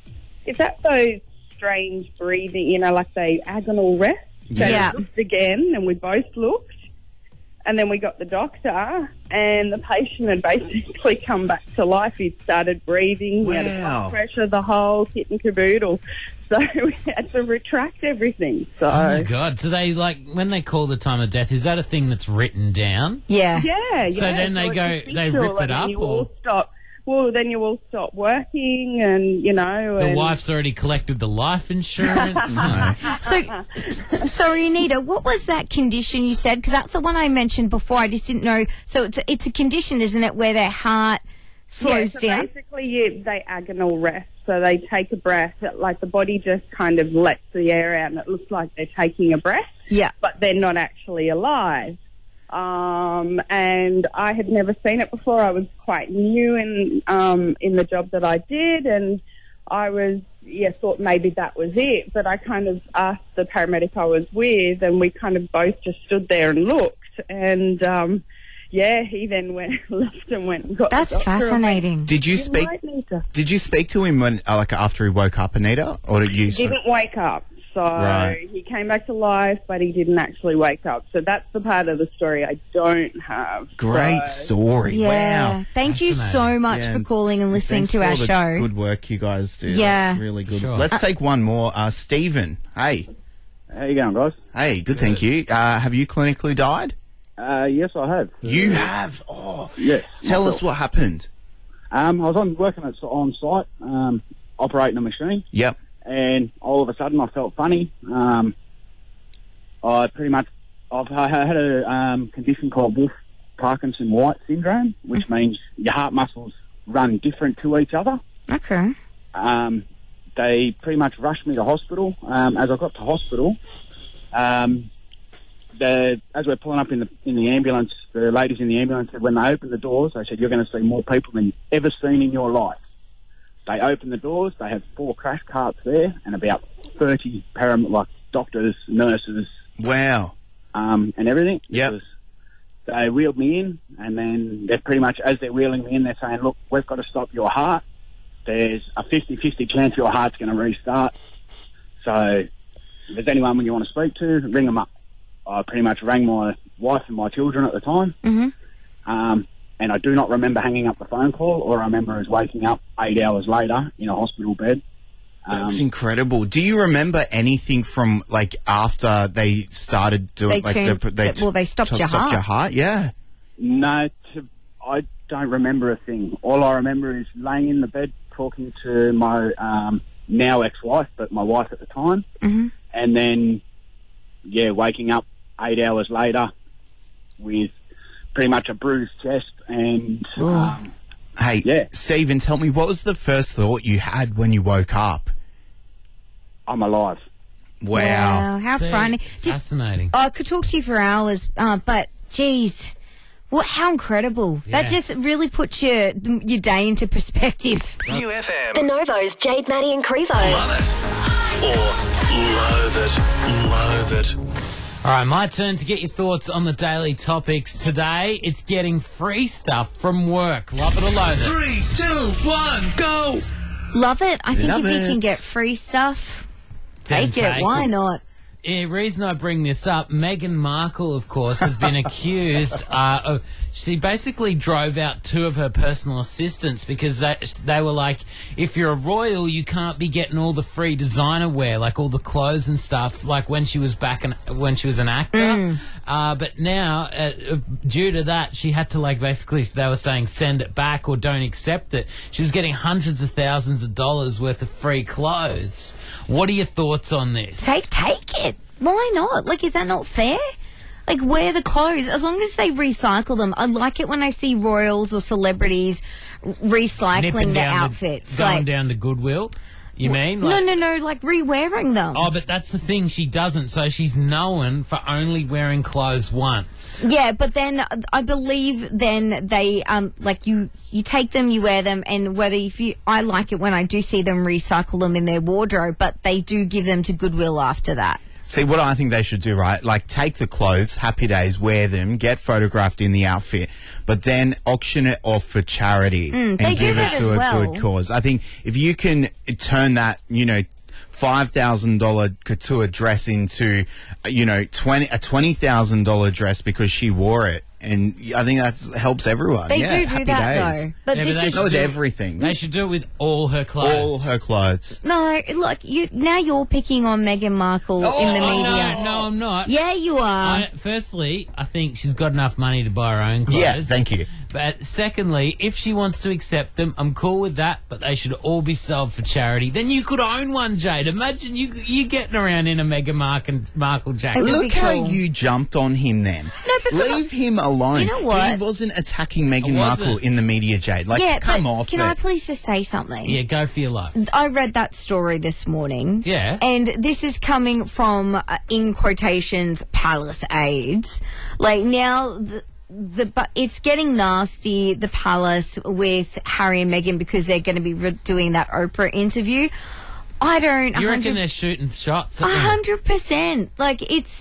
is that those strange breathing? You know, like they agonal rest?" So Yeah. we looked again, and we both looked, and then we got the doctor, and the patient had basically come back to life. He'd started breathing, he had a Wow. blood pressure, the whole kit and caboodle. So we had to retract everything. So. Oh my God! So they like when they call the time of death. Is that a thing that's written down? Yeah. Yeah, yeah. So then they it's go- official, they rip it and then up, you or- all stop. Well, then you all stop working, and you know. The and wife's already collected the life insurance. So, s- sorry, Anita, what was that condition you said? Because that's the one I mentioned before. I just didn't know. So it's a, it's a condition, isn't it, where their heart slows yeah, so down? Basically, yeah, they agonal rest. So they take a breath, like the body just kind of lets the air out, and it looks like they're taking a breath. Yeah. But they're not actually alive. Um, and I had never seen it before. I was quite new in um, in the job that I did, and I was yeah thought maybe that was it. But I kind of asked the paramedic I was with, and we kind of both just stood there and looked, and um, yeah, he then went left and went and got. That's the doctor and went, fascinating. Did you "You speak? might need to." Did you speak to him when, uh, like, after he woke up, Anita, or did you? He didn't wake up. So Right. he came back to life, but he didn't actually wake up. So that's the part of the story I don't have. Great So- story. Yeah. Wow. Thank you so much Yeah. for calling and listening Thanks to for our all the show. Good work you guys do. Yeah. That's really good. Sure. Let's take one more. Uh, Stephen. Hey. How you going, guys? Hey, good, thank you. Uh, have you clinically died? Uh, yes, I have. You have? Oh. Yes. Tell myself. us what happened. Um, I was on working at, on site, um, operating a machine, Yep. and all of a sudden I felt funny. Um, I pretty much, I've I had a um, condition called Wolf Parkinson White syndrome, which means your heart muscles run different to each other. Okay. Um, they pretty much rushed me to hospital. Um, as I got to hospital, um, the, as we're pulling up in the in the ambulance, the ladies in the ambulance said when they opened the doors, they said, "You're going to see more people than you've ever seen in your life." They opened the doors. They had four crash carts there and about thirty param like doctors, nurses, Wow. um, and everything. Yep. Because they wheeled me in, and then they're pretty much, as they're wheeling me in, they're saying, "Look, we've got to stop your heart. There's a fifty-fifty chance your heart's going to restart. So if there's anyone you want to speak to, ring them up." I pretty much rang my wife and my children at the time. Mm-hmm. Um, and I do not remember hanging up the phone call, or I remember us waking up eight hours later in a hospital bed. That's Um, incredible. Do you remember anything from like after they started doing They like turned- the, they well, they stopped t- your stopped heart. your heart? Yeah. No, to, I don't remember a thing. All I remember is laying in the bed talking to my um, now ex-wife, but my wife at the time, Mm-hmm. and then, yeah, waking up eight hours later with pretty much a bruised chest and, um, Hey, yeah, Stephen, tell me, what was the first thought you had when you woke up? I'm alive. Wow. Wow, how See, funny. Did- Fascinating. I could talk to you for hours, uh, but geez, what? How incredible! That Yeah. just really puts your your day into perspective. New F M. The Novo's Jade, Maddie and Crevo. Love it. Or loathe it. Loathe it. All right, my turn to get your thoughts on the daily topics. Today, it's getting free stuff from work. Love it or loathe it? Three, two, one, go. Love it. I think Love if you it. can get free stuff, Then take it. Why not? The reason I bring this up, Meghan Markle, of course, has been accused. Uh, of, she basically drove out two of her personal assistants because they, they were like, if you're a royal, you can't be getting all the free designer wear, like all the clothes and stuff, like when she was back in, when she was an actor. Mm. Uh, but now, uh, due to that, she had to like basically, they were saying send it back or don't accept it. She was getting hundreds of thousands of dollars worth of free clothes. What are your thoughts on this? Take take it. Why not? Like, is that not fair? Like, wear the clothes as long as they recycle them. I like it when I see royals or celebrities recycling Nipping their down to- outfits. going like, down to Goodwill, you mean? no, Like- no, no, like re-wearing them. Oh, but that's the thing. She doesn't. So she's known for only wearing clothes once. Yeah, but then uh, I believe then they um like you you take them, you wear them, and whether if you I like it when I do see them recycle them in their wardrobe, but they do give them to Goodwill after that. See, what I think they should do, right? Like, take the clothes, happy days, wear them, get photographed in the outfit, but then auction it off for charity Mm, they and do give it that to as a well. good cause. I think if you can turn that, you know, five thousand dollars couture dress into, uh, you know, twenty a twenty thousand dollars dress because she wore it, and I think that helps everyone. They yeah, do do happy that days. though. But Yeah, this they is should Not with do it- everything. They should do it with all her clothes. All her clothes. no, look, you now you're picking on Meghan Markle in the Oh, media. no, no, I'm not. Yeah, you are. I, firstly, I think she's got enough money to buy her own clothes. Yeah, thank you. But secondly, if she wants to accept them, I'm cool with that, but they should all be sold for charity. Then you could own one, Jade. Imagine you you getting around in a Meghan Markle, Markle jacket. Look how you jumped on him then. No, because Leave him alone. You know what? He wasn't attacking Meghan I wasn't. Markle in the media, Jade. Like, yeah, come but off can it. I please just say something? Yeah, go for your life. I read that story this morning. Yeah. And this is coming from, uh, in quotations, palace aides. Like, now, the, the but it's getting nasty, the palace, with Harry and Meghan because they're going to be re- doing that Oprah interview. I don't... You reckon 100 they're shooting shots A at them? hundred percent. Like, it's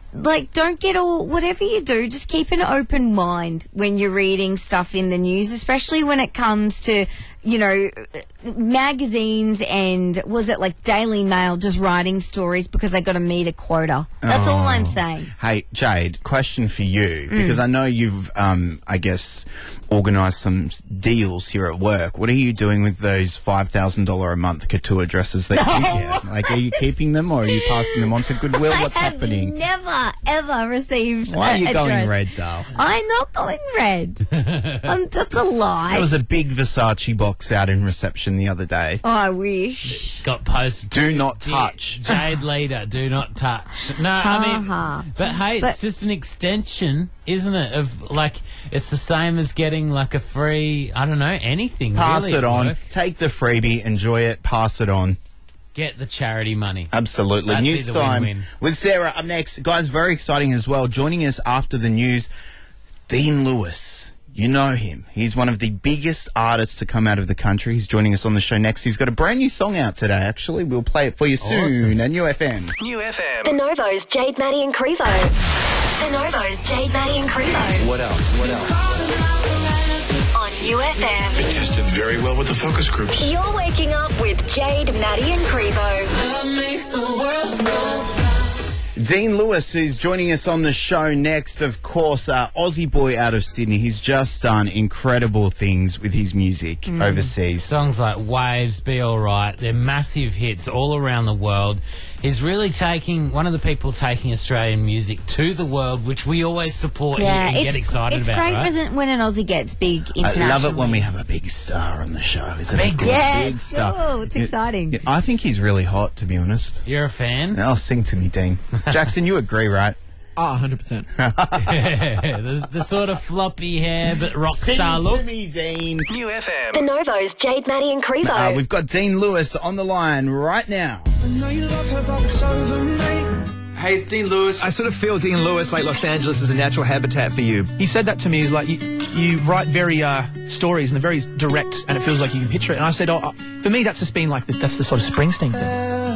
like, don't get all, whatever you do, just keep an open mind when you're reading stuff in the news, especially when it comes to, you know, magazines and, was it like Daily Mail just writing stories because they got to meet a quota. That's Oh. all I'm saying. Hey, Jade, question for you, Mm. because I know you've, um, I guess, organised some deals here at work. What are you doing with those five thousand dollars a month couture dresses that you get? Like, are you keeping them or are you passing them on to Goodwill? What's I have happening? never, ever received Why are a- you a going dress. red, Dale? I'm not going red. um, that's a lie. There was a big Versace box out in reception the other day. Oh, I wish. Got posted. Do not touch. Jade Leader, do not touch. No, I mean, Ha-ha. but hey, But- it's just an extension, isn't it? Of like, it's the same as getting like a free, I don't know, anything. Pass really it at on. work. Take the freebie. Enjoy it. Pass it on. Get the charity money. Absolutely. That'd be News the time win-win. with Sarah up next. Guys, very exciting as well. Joining us after the news, Dean Lewis. You know him. He's one of the biggest artists to come out of the country. He's joining us on the show next. He's got a brand new song out today, actually. We'll play it for you soon Awesome. at New F M. New F M. The Novo's Jade, Maddie and Crevo. The Novo's Jade, Maddie and Crevo. What else? What else? On U F M. It tested very well with the focus groups. You're waking up with Jade, Maddie and Crevo. Love makes the world go. Dean Lewis is joining us on the show next. Of course, uh, Aussie boy out of Sydney. He's just done incredible things with his music Mm. overseas. Songs like Waves, Be Alright, they're massive hits all around the world. He's really taking, one of the people taking Australian music to the world, which we always support Yeah, and it's, get excited it's about, great right? when- when an Aussie gets big internationally. I love it when we have a big star on the show, isn't it? Big- Yeah, big star. oh, it's Yeah, exciting. yeah, I think he's really hot, to be honest. You're a fan? Oh, sing to me, Dean. Jackson, you agree, right? Oh, one hundred percent. the, the sort of floppy hair but rock Sing star to look. me, Dean. New F M. The Novo's Jade, Maddie and Crevo. Uh, we've got Dean Lewis on the line right now. Hey, Dean Lewis. I sort of feel, Dean Lewis, like Los Angeles is a natural habitat for you. He said that to me. He's like, you, you write very uh, stories and they're very direct, and it feels like you can picture it. And I said, oh, uh, for me, that's just been like the, that's the sort of Springsteen thing.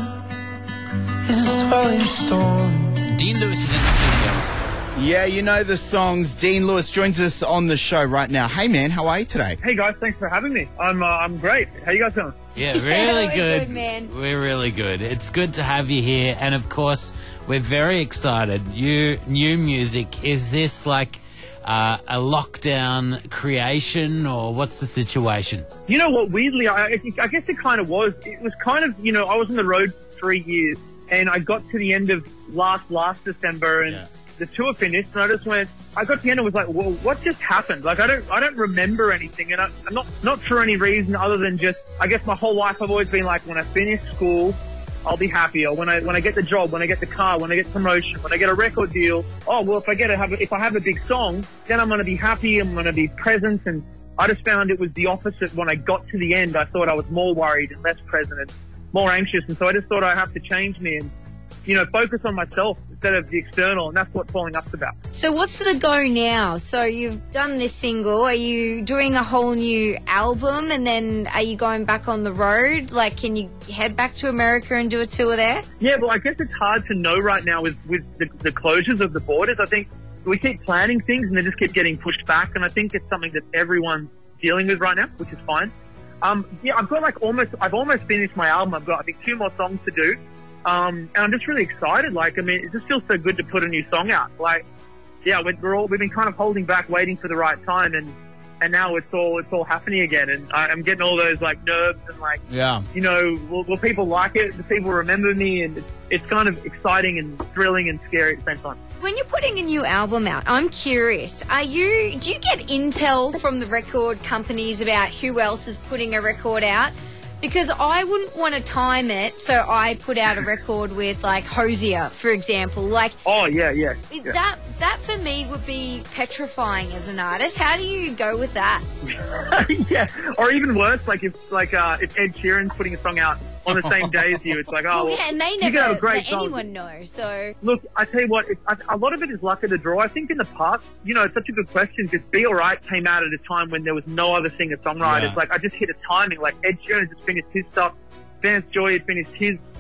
Dean Lewis is in the studio. Yeah, you know the songs. Dean Lewis joins us on the show right now. Hey, man, how are you today? Hey guys, thanks for having me. I'm uh, I'm great. How you guys doing? Yeah, really we're good. good, man. We're really good. It's good to have you here, and of course, we're very excited. You new music. Is this like uh, a lockdown creation, or what's the situation? You know what? Weirdly, I, I guess it kind of was. It was kind of, you know, I was on the road for three years, and I got to the end of last last December, and Yeah. the tour finished, and I just went. I got to the end and was like, well, what just happened? Like, I don't, I don't remember anything, and I, I'm not, not for any reason other than just, I guess my whole life I've always been like, when I finish school, I'll be happier. When I, when I get the job, when I get the car, when I get promotion, when I get a record deal, oh, well, if I get a, have, a- if I have a big song, then I'm going to be happy, I'm going to be present, and I just found it was the opposite. When I got to the end, I thought I was more worried and less present and more anxious, and so I just thought I have to change me and, you know, focus on myself instead of the external, and that's what Falling Up's about. So what's the go now? So you've done this single. Are you doing a whole new album, and then are you going back on the road? Like, can you head back to America and do a tour there? Yeah, well, I guess it's hard to know right now with, with the, the closures of the borders. I think we keep planning things and they just keep getting pushed back, and I think it's something that everyone's dealing with right now, which is fine. Um, yeah, I've got like almost, I've almost finished my album. I've got, I think, two more songs to do. Um, and I'm just really excited. Like, I mean, it just feels so good to put a new song out. Like, yeah, we're, we're all, we've been kind of holding back, waiting for the right time, and, and now it's all, it's all happening again. And I, I'm getting all those like nerves and like, Yeah. you know, will, will people like it? Do people remember me? And it's, it's kind of exciting and thrilling and scary at the same time. When you're putting a new album out, I'm curious, are you, do you get intel from the record companies about who else is putting a record out? Because I wouldn't want to time it so I put out a record with, like, Hosier, for example. Like, Oh, yeah, yeah. it- yeah. that that for me would be petrifying as an artist. How do you go with that? yeah, or even worse, like if like uh, if Ed Sheeran's putting a song out on the same day as you, it's like, oh, well, yeah, and they you can have never a great let song. anyone know, so... Look, I tell you what, it, a, a lot of it is luck of the draw. I think in the past, you know, it's such a good question because Be Alright came out at a time when there was no other singer-songwriters. Yeah. Like, I just hit a timing. Like, Ed Sheeran just finished his stuff. Vance Joy had finished his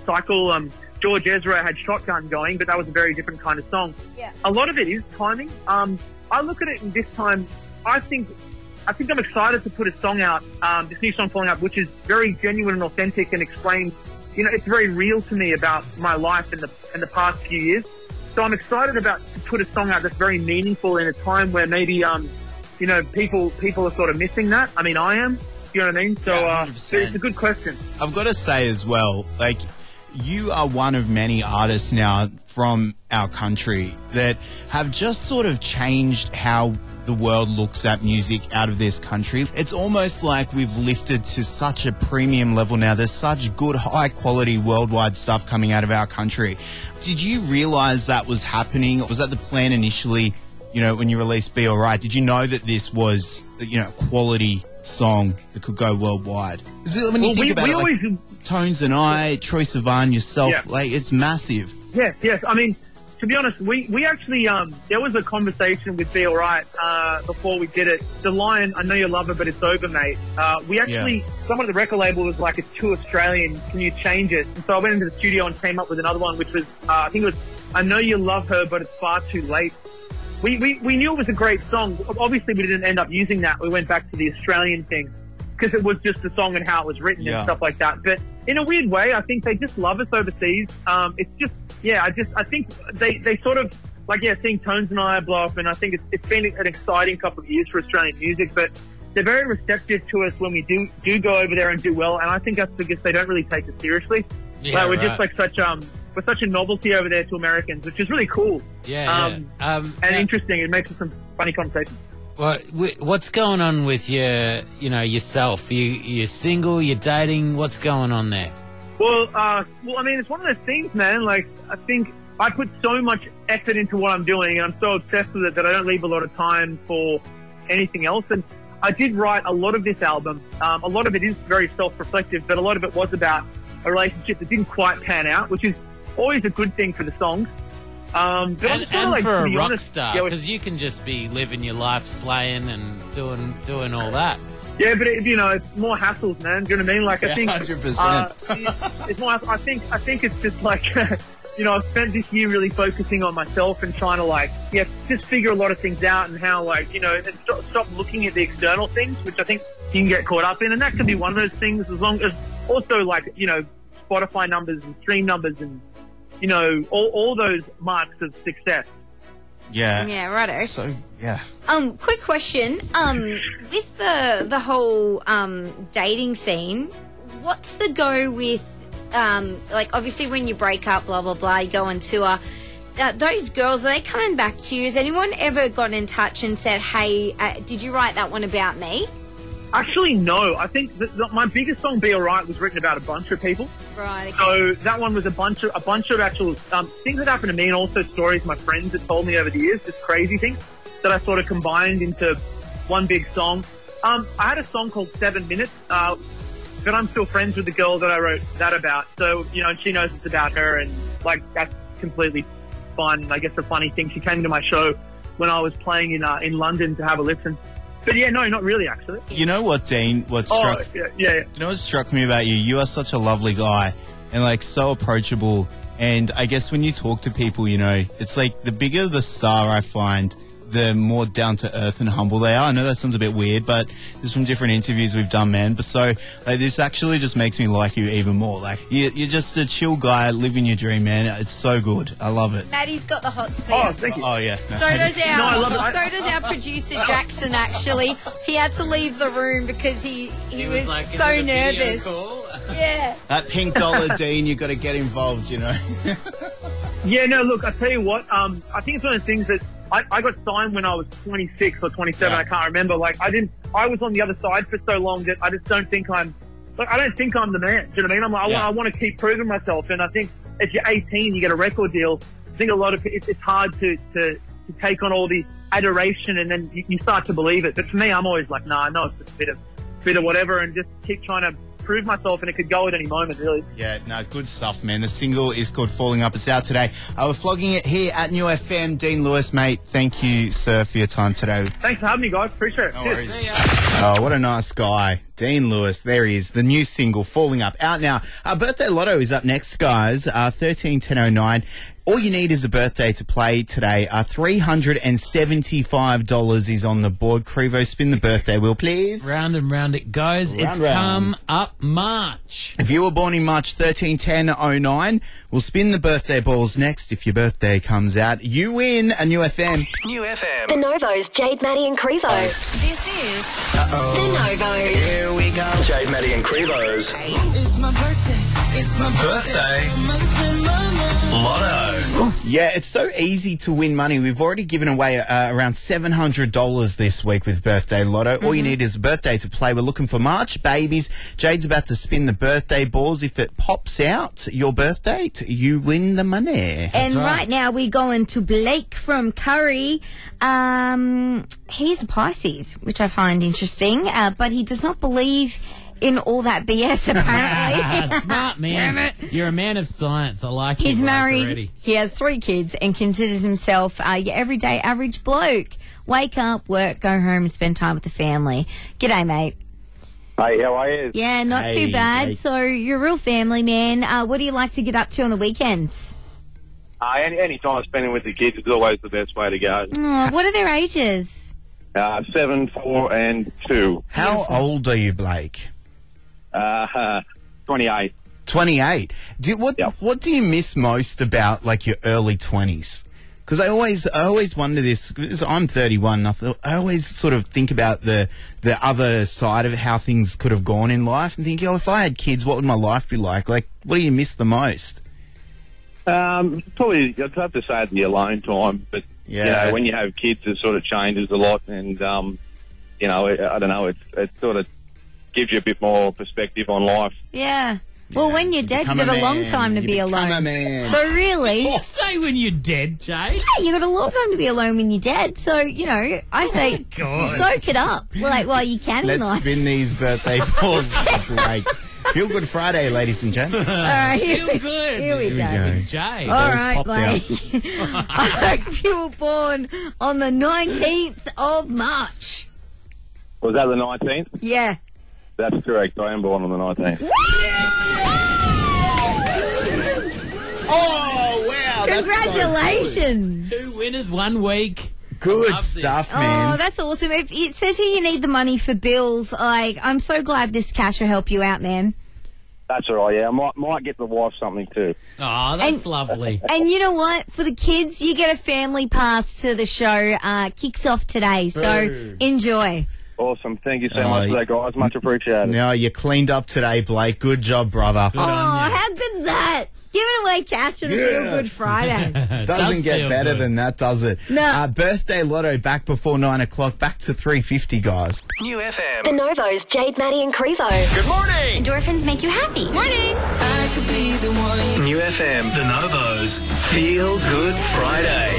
cycle. Um, George Ezra had Shotgun going, but that was a very different kind of song. Yeah. A lot of it is timing. Um, I look at it in this time, I think, I think I'm excited to put a song out, um, this new song Falling Up, which is very genuine and authentic and explains, you know, it's very real to me about my life in the, in the past few years. So I'm excited about to put a song out that's very meaningful in a time where maybe, um, you know, people, people are sort of missing that. I mean, I am. You know what I mean? So, uh, it's a good question. I've got to say as well, like, you are one of many artists now from our country that have just sort of changed how the world looks at music out of this country. It's almost like we've lifted to such a premium level now. There's such good, high quality worldwide stuff coming out of our country. Did you realize that was happening? Was that the plan initially, you know, when you released Be Alright? Did you know that this was, you know, a quality song that could go worldwide? Is it, when you Well, think we- about we it, like always- Tones and I, Troye Sivan, yourself, Yeah. like, it's massive. Yes, yes. I mean, to be honest, we, we actually, um, there was a conversation with Be Alright, uh, before we did it. The line, I know you love her, but it's over, mate. Uh, we actually, Yeah. someone at the record label was like, it's too Australian. Can you change it? And so I went into the studio and came up with another one, which was, uh, I think it was, I know you love her, but it's far too late. We, we, we knew it was a great song. Obviously, we didn't end up using that. We went back to the Australian thing because it was just the song and how it was written Yeah. and stuff like that. But in a weird way, I think they just love us overseas. Um, it's just, yeah, I just, I think they, they sort of, like, yeah, seeing Tones and I blow up, and I think it's, it's been an exciting couple of years for Australian music, but they're very receptive to us when we do, do go over there and do well, and I think that's because they don't really take us seriously. Yeah, like, we're right. just like such, um, we're such a novelty over there to Americans, which is really cool. Yeah, um, yeah. Um, and now- interesting. It makes for some funny conversations. What wh- what's going on with your, you know, yourself? You you're single, you're dating. What's going on there? Well, uh, well, I mean, it's one of those things, man. Like, I think I put so much effort into what I'm doing, and I'm so obsessed with it that I don't leave a lot of time for anything else. And I did write a lot of this album. Um, a lot of it is very self-reflective, but a lot of it was about a relationship that didn't quite pan out, which is always a good thing for the songs. Um, but I'm And, sort of and like, for to a be rock honest, star, yeah, because you can just be living your life slaying and doing doing all that. Yeah, but it, you know, it's more hassles, man. Do you know what I mean? Like, I Yeah, think, one hundred percent. uh, it's more. I think, I think it's just like, you know, I've spent this year really focusing on myself and trying to, like, yeah, just figure a lot of things out and how, like, you know, and stop, stop looking at the external things, which I think you can get caught up in, and that can be one of those things. As long as also, like, you know, Spotify numbers and stream numbers and, you know, all all those marks of success. Yeah. Yeah, righto. So, yeah. Um, quick question. Um, with the the whole um dating scene, what's the go with um like obviously when you break up, blah blah blah, you go on tour. Uh, those girls, are they coming back to you? Has anyone ever gotten in touch and said, "Hey, uh, did you write that one about me?" Actually, no. I think that that my biggest song, "Be Alright," was written about a bunch of people. Right. Okay. So that one was a bunch of a bunch of actual um, things that happened to me, and also stories my friends had told me over the years, just crazy things that I sort of combined into one big song. Um, I had a song called Seven Minutes, uh, but I'm still friends with the girl that I wrote that about. So, you know, and she knows it's about her, and, like, that's completely fun. I guess a funny thing, she came to my show when I was playing in uh, in London to have a listen. But yeah, no, not really, actually. You know what, Dean? What Oh, struck? yeah, yeah, yeah. You know what struck me about you? You are such a lovely guy and, like, so approachable. And I guess when you talk to people, you know, it's like the bigger the star, I find, the more down to earth and humble they are. I know that sounds a bit weird, but this is from different interviews we've done, man. But so, like, this actually just makes me like you even more. Like, you, you're just a chill guy living your dream, man. It's so good. I love it. Maddie's got the hot speed. Oh, thank you. Oh, yeah. So does our No, I love it. so does our producer Jackson. Actually, he had to leave the room because he he, He was, was like, "Is so it a video nervous. call?" Yeah. That pink dollar, Dean, you got to get involved, you know. Yeah, no, look, I tell you what, um, I think it's one of the things that I, I got signed when I was twenty-six or twenty-seven, Yeah. I can't remember. Like, I didn't, I was on the other side for so long that I just don't think I'm, like, I don't think I'm the man. Do you know what I mean? I'm like, Yeah. I, want, I want to keep proving myself. And I think if you're eighteen, you get a record deal. I think a lot of, it's, it's hard to, to, to take on all the adoration and then you, you start to believe it. But for me, I'm always like, nah, no, it's just a bit of, bit of whatever and just keep trying to prove myself, and it could go at any moment, really. Yeah, no, good stuff, man. The single is called Falling Up. It's out today. Uh, we're flogging it here at New F M. Dean Lewis, mate, thank you, sir, for your time today. Thanks for having me, guys. Appreciate it. No Cheers. worries. See ya. Oh, what a nice guy. Dean Lewis, there he is. The new single, Falling Up, out now. Our birthday lotto is up next, guys. Uh, thirteen ten oh nine. All you need is a birthday to play today. Uh, three hundred seventy-five dollars is on the board. Crevo, spin the birthday wheel, please. Round and round it goes. Round, it's round. come up March. If you were born in March, thirteen ten oh nine, we'll spin the birthday balls next. If your birthday comes out, you win a New F M. New F M. The Novos, Jade, Maddie and Crevo. This is Uh-oh. The Novos. Here we go. Jade, Maddie and Crevo's It's my birthday. It's my birthday lotto. Yeah, it's so easy to win money. We've already given away uh, around seven hundred dollars this week with Birthday Lotto. All you need is a birthday to play. We're looking for March babies. Jade's about to spin the birthday balls. If it pops out your birth date, you win the money. And right. now we're going to Blake from Curry. Um, he's a Pisces, which I find interesting, uh, but he does not believe in all that B S, apparently. Smart man. Damn it. You're a man of science. I like you, He's Blake, married, already. he has three kids, and considers himself uh, your everyday average bloke. Wake up, work, go home, and spend time with the family. G'day, mate. Hey, how are you? Yeah, not Hey, too bad. hey. So you're a real family man. Uh, what do you like to get up to on the weekends? Uh, any, any time spending with the kids is always the best way to go. Oh, what are their ages? Uh, seven, four, and two. How old are you, Blake? Uh, twenty-eight. twenty-eight. Do, what What do you miss most about like your early twenties? Because I always, I always wonder this. Because I'm thirty-one. I, th- I always sort of think about the the other side of how things could have gone in life, and think, oh, if I had kids, what would my life be like? Like, what do you miss the most? Um, probably, I'd have to say the alone time, but Yeah. you know, when you have kids, it sort of changes a lot, and um, you know, it, I don't know, it, it sort of gives you a bit more perspective on life. Yeah. Well, when you're dead, become you've got a a long man. time to You be become alone. a man. So really, You say when you're dead, Jade. yeah, you've got a long time to be alone when you're dead. So you know, I say, God. soak it up, like while you can in Let's life. spin these birthday balls. Blake. Feel Good Friday, ladies and gents. All right, here Feel we- good. Here we Here we go. go. With Jade. All Those right, popped out. Blake. I hope you were born on the nineteenth of March. Was that the nineteenth? Yeah. That's correct. I am born on the nineteenth. Oh, wow. that's so Congratulations. Two winners one week. Good Love this. stuff, Oh, man. that's awesome. If it says here you need the money for bills. Like, I'm so glad this cash will help you out, man. That's all right, yeah. I might, might get the wife something too. Oh, that's lovely. And you know what? For the kids, you get a family pass to the show. Uh, kicks off today, so Boo. enjoy. Awesome. Thank you so Oh, much for y- that, guys. Much appreciated. No, you cleaned up today, Blake. Good job, brother. Oh, how good's that? Giving away cash on a Yeah. Feel Good Friday. Doesn't Does get feel better good. than that, does it? No. Uh, birthday lotto back before nine o'clock, back to three fifty, guys. New F M. The Novos, Jade, Maddie and Crevo. Good morning. Endorphins make you happy. Morning. I could be the one. New F M. The Novos. Feel Good Friday.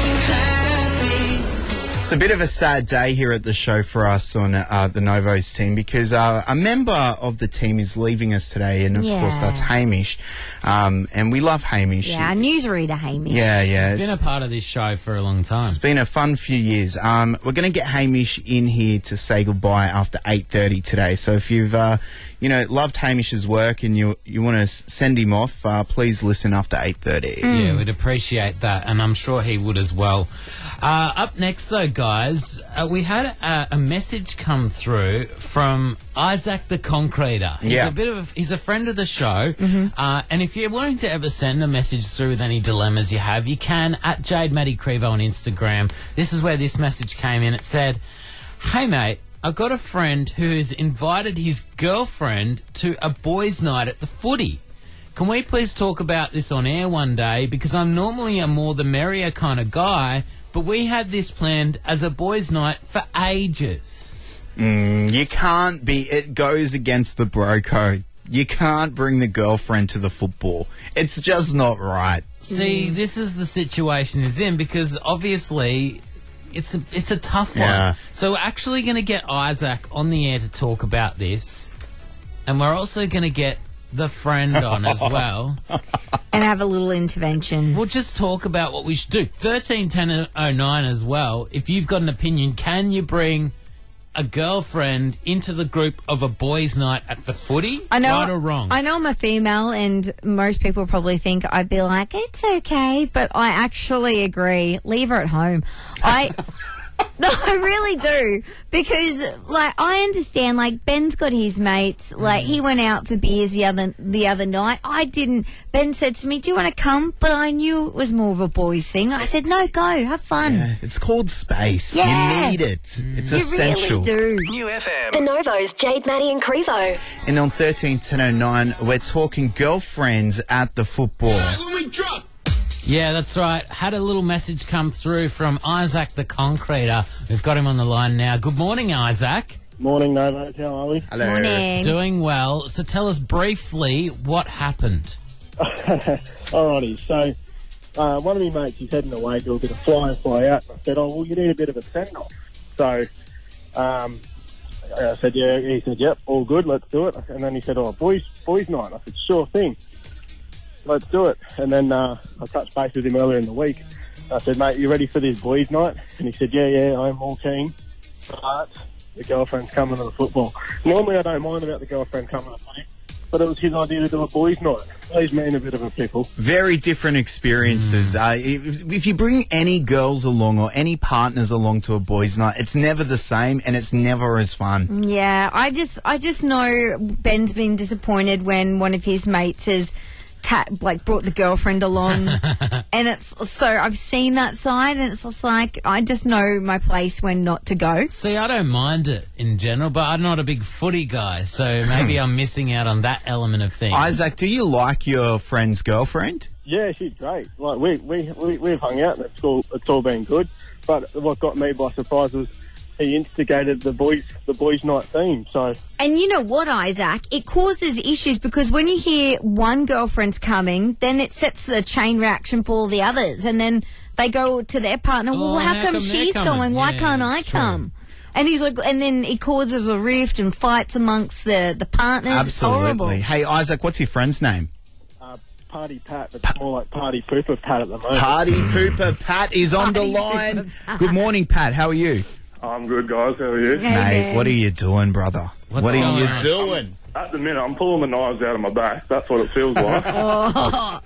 It's a bit of a sad day here at the show for us on uh, the Novos team because uh, a member of the team is leaving us today, and of Yeah. course that's Hamish. Um, and we love Hamish. Yeah, our newsreader, Hamish. Yeah, yeah. It's been a part of this show for a long time. It's been a fun few years. Um, we're going to get Hamish in here to say goodbye after eight thirty today. So if you've, uh, you know, loved Hamish's work and you you want to s- send him off, uh, please listen after eight thirty. Yeah, we'd appreciate that, and I'm sure he would as well. Uh, up next, though, guys, uh, we had a, a message come through from Isaac the Concreter. He's Yeah. a bit of a, he's a friend of the show, uh, and if you're wanting to ever send a message through with any dilemmas you have, you can at Jade Maddie Crevo on Instagram. This is where this message came in. It said, "Hey mate, I've got a friend who has invited his girlfriend to a boys' night at the footy. Can we please talk about this on air one day? Because I'm normally a more the merrier kind of guy, but we had this planned as a boys' night for ages." Mm, you can't be. It goes against the bro code. You can't bring the girlfriend to the football. It's just not right. See, this is the situation he's in because obviously it's a, it's a tough one. Yeah. So we're actually going to get Isaac on the air to talk about this. And we're also going to get the friend on as well. And have a little intervention. We'll just talk about what we should do. thirteen ten oh nine as well. If you've got an opinion, can you bring a girlfriend into the group of a boys' night at the footy? I know, right or wrong? I know I'm a female, and most people probably think I'd be like, it's okay, but I actually agree. Leave her at home. I... No, I really do. Because, like, I understand, like, Ben's got his mates. Like, he went out for beers the other the other night. I didn't. Ben said to me, do you want to come? But I knew it was more of a boys' thing. I said, no, go. Have fun. Yeah, it's called space. Yeah. You need it. It's You essential. really do. New F M. The Novo's Jade, Maddie and Crevo. And on thirteen ten oh nine, we're talking girlfriends at the football. Yeah, that's right. Had a little message come through from Isaac the Concreter. We've got him on the line now. Good morning, Isaac. Morning, Novo. How are we? Hello. Morning. Doing well. So tell us briefly what happened. Alrighty, so uh, one of my mates, he's heading away to a bit of fly and fly out. And I said, oh, well, you need a bit of a send-off. So um, I said, yeah. He said, yep, all good, let's do it. And then he said, oh, boys, boys night. I said, sure thing. Let's do it. And then uh, I touched base with him earlier in the week. I said, mate, you ready for this boys' night? And he said, yeah, yeah, I'm all keen. But the girlfriend's coming to the football. Normally I don't mind about the girlfriend coming to play, but it was his idea to do a boys' night. He's mean a bit of a pickle. Very different experiences. Mm. Uh, if, if you bring any girls along or any partners along to a boys' night, it's never the same and it's never as fun. Yeah, I just, I just know Ben's been disappointed when one of his mates has... Ta- like brought the girlfriend along, and it's so I've seen that side, and it's just like I just know my place when not to go. See, I don't mind it in general, but I'm not a big footy guy, so maybe I'm missing out on that element of things. Isaac, do you like your friend's girlfriend? Yeah, she's great. Like we we we we've hung out, and it's all it's all been good. But what got me by surprise was he instigated the boys the boys' night theme. So. And you know what, Isaac? It causes issues because when you hear one girlfriend's coming, then it sets a chain reaction for all the others, and then they go to their partner. Oh, well, how, how come, come she's they're coming? going? Why Yeah, can't I that's true. come? And he's like, and then it causes a rift and fights amongst the the partners. It's horrible. Absolutely. Hey, Isaac, what's your friend's name? Uh, Party Pat, but it's more like Party Pooper Pat at the moment. Party Pooper Pat is on the Party line. Pooper Pat. Good morning, Pat. How are you? I'm good, guys. How are you? Hey, Mate, man. what are you doing, brother? What's what are going you on? doing? At the minute, I'm pulling the knives out of my back. That's what it feels like. Oh.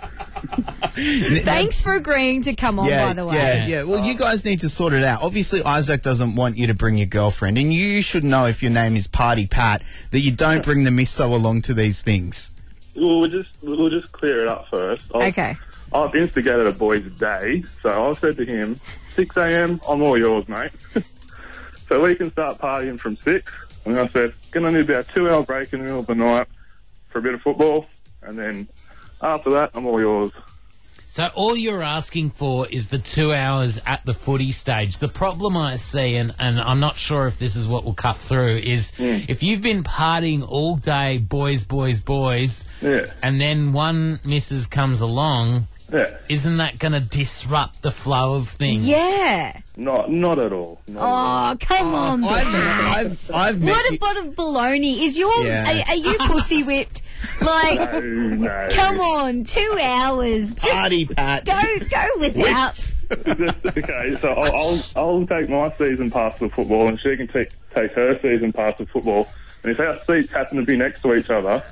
Thanks for agreeing to come on, yeah, by the way. Yeah, yeah. Well, you guys need to sort it out. Obviously, Isaac doesn't want you to bring your girlfriend, and you should know if your name is Party Pat that you don't bring the misso along to these things. Well, we'll just we'll just clear it up first. I've, Okay. I've instigated a boys' day, so I said to him, six a.m. I'm all yours, mate. So we can start partying from six. And I said, gonna need about a two-hour break in the middle of the night for a bit of football, and then after that, I'm all yours. So all you're asking for is the two hours at the footy stage. The problem I see, and, and I'm not sure if this is what will cut through, is Mm. if you've been partying all day, boys, boys, boys, Yeah. and then one missus comes along, Yeah. isn't that going to disrupt the flow of things? Yeah. Not not at all. Not Oh, come on, I've, Pat. I've, I've met What you- a pot of baloney. Is your Yeah. are, are you pussy whipped? Like, No, no. come on, two hours. Just Party Pat. go go without. Just, okay, so I'll, I'll I'll take my season pass to football, and she can take take her season pass to football. And if our seats happen to be next to each other,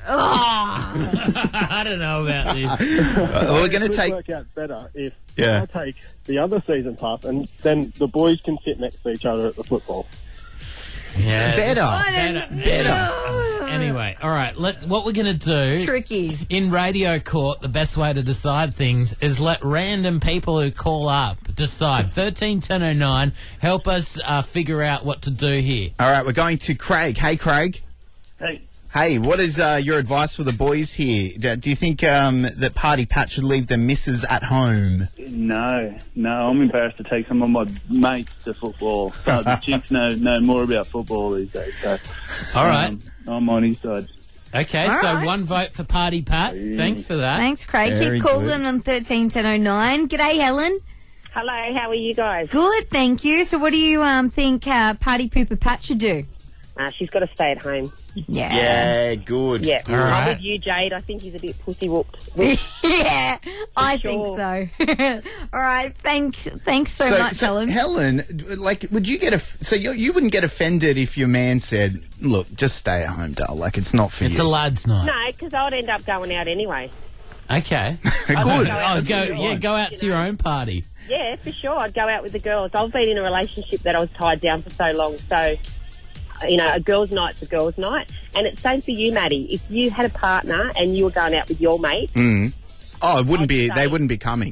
I don't know about this. Uh, we're going to It would take. work out better if Yeah. I take the other season pass, and then the boys can sit next to each other at the football. Yeah, Better. better, better. Anyway, all right. Let what we're going to do Tricky. in radio court. The best way to decide things is let random people who call up decide. Thirteen ten oh nine. Help us uh, figure out what to do here. All right, we're going to Craig. Hey, Craig. hey, Hey, what is uh, your advice for the boys here? Do, do you think um, that Party Pat should leave their missus at home? No, no, I'm embarrassed to take some of my mates to football. So the chicks know know more about football these days. So, All right. um, I'm on his side. Okay, All so right. one vote for Party Pat. Thanks for that. Thanks, Craig. Very Keep calling good. on thirteen ten oh nine. G'day, Helen. Hello, how are you guys? Good, thank you. So, what do you um think uh, Party Pooper Pat should do? Uh, she's got to stay at home. Yeah. Yeah, good. Yeah. All I'm right. with you, Jade. I think he's a bit pussy whooped. yeah, I sure. think so. All right, thanks, thanks so, much, so Helen. Helen, like, would you get a? So you, you wouldn't get offended if your man said, "Look, just stay at home, doll. Like, it's not for It's you." a lad's night. No, because I'd end up going out anyway. Okay. Good. Oh, That's go, what you yeah, want, go out to your own party. Yeah, for sure. I'd go out with the girls. I've been in a relationship that I was tied down for so long. So, you know, a girls' night's a girls' night. And it's same for you, Maddie. If you had a partner and you were going out with your mate, Mm. Oh, it wouldn't I'd be. say- They wouldn't be coming.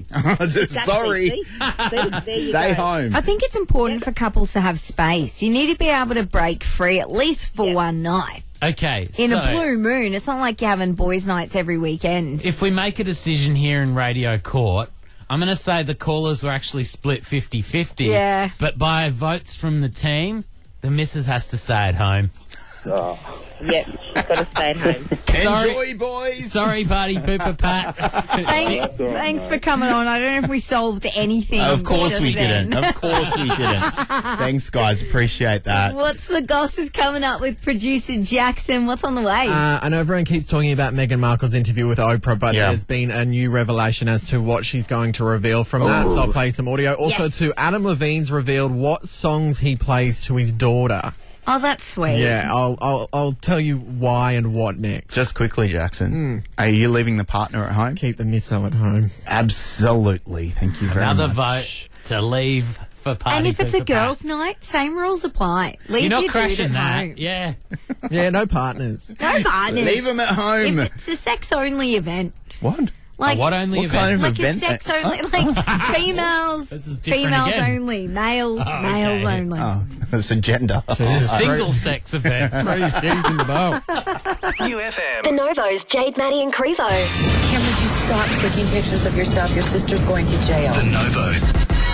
Sorry. See? There- there you Stay go. home. I think it's important for couples to have space. You need to be able to break free at least for one night. Okay. In so a blue moon, it's not like you're having boys' nights every weekend. if we make a decision here in Radio Court, I'm going to say the callers were actually split fifty-fifty. Yeah. But by votes from the team, the missus has to stay at home. Oh. Yep, she's got to stay at home. Sorry- Enjoy, boys. Sorry, buddy, Pooper Pat. Thanks, thanks for coming on. I don't know if we solved anything. Of course just we then. didn't. Of course we didn't. Thanks, guys. Appreciate that. What's the gossip coming up with producer Jackson? What's on the way? Uh, I know everyone keeps talking about Meghan Markle's interview with Oprah, but Yeah. there's been a new revelation as to what she's going to reveal from that. So I'll play some audio. Also, Yes. to Adam Levine's revealed what songs he plays to his daughter. Oh, that's sweet. Yeah, I'll I'll I'll tell you why and what next. Just quickly, Jackson. Are you leaving the partner at home? Keep the misso at home. Absolutely. Thank you very Another much. vote to leave for party. And if it's a Pooper girls' Pat. night, same rules apply. Leave You're not your dude crashing at that. home. Yeah. Yeah, no partners. No partners. Leave them at home. If it's a sex-only event. What? Like, A what only What event? kind of like event? a sex only, like females, This is different females again. only, males, Oh, males okay. only. Oh, it's a gender. Single sex event. He's in the bowl. New F M. The Novo's Jade, Maddie and Crevo. Kim, would you stop taking pictures of yourself? Your sister's going to jail. The Novos.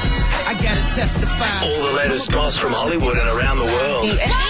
I gotta testify. All the latest goss from Hollywood and around the world.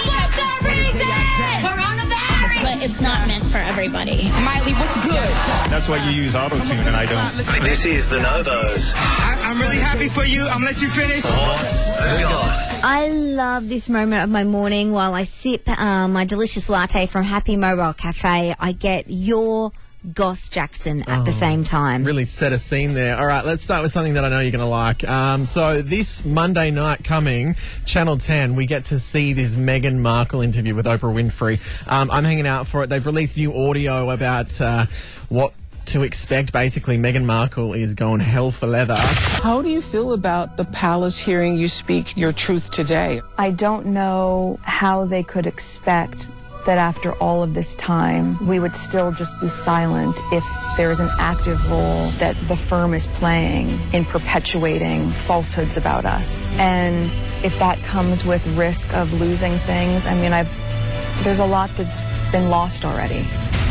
But it's not meant for everybody. Miley, what's good? That's why you use auto-tune and I don't. This is the Novos. I, I'm really happy for you. I'm gonna let you finish. Goss. I love this moment of my morning while I sip uh, my delicious latte from Happy Mobile Cafe. I get your Goss Jackson at the same time. Really set a scene there. All right, let's start with something that I know you're going to like. Um, so this Monday night coming, Channel ten, we get to see this Meghan Markle interview with Oprah Winfrey. Um, I'm hanging out for it. They've released new audio about uh, what to expect. Basically, Meghan Markle is going hell for leather. How do you feel about the palace hearing you speak your truth today? I don't know how they could expect that after all of this time, we would still just be silent if there is an active role that the firm is playing in perpetuating falsehoods about us. And if that comes with risk of losing things, I mean, I've there's a lot that's been lost already.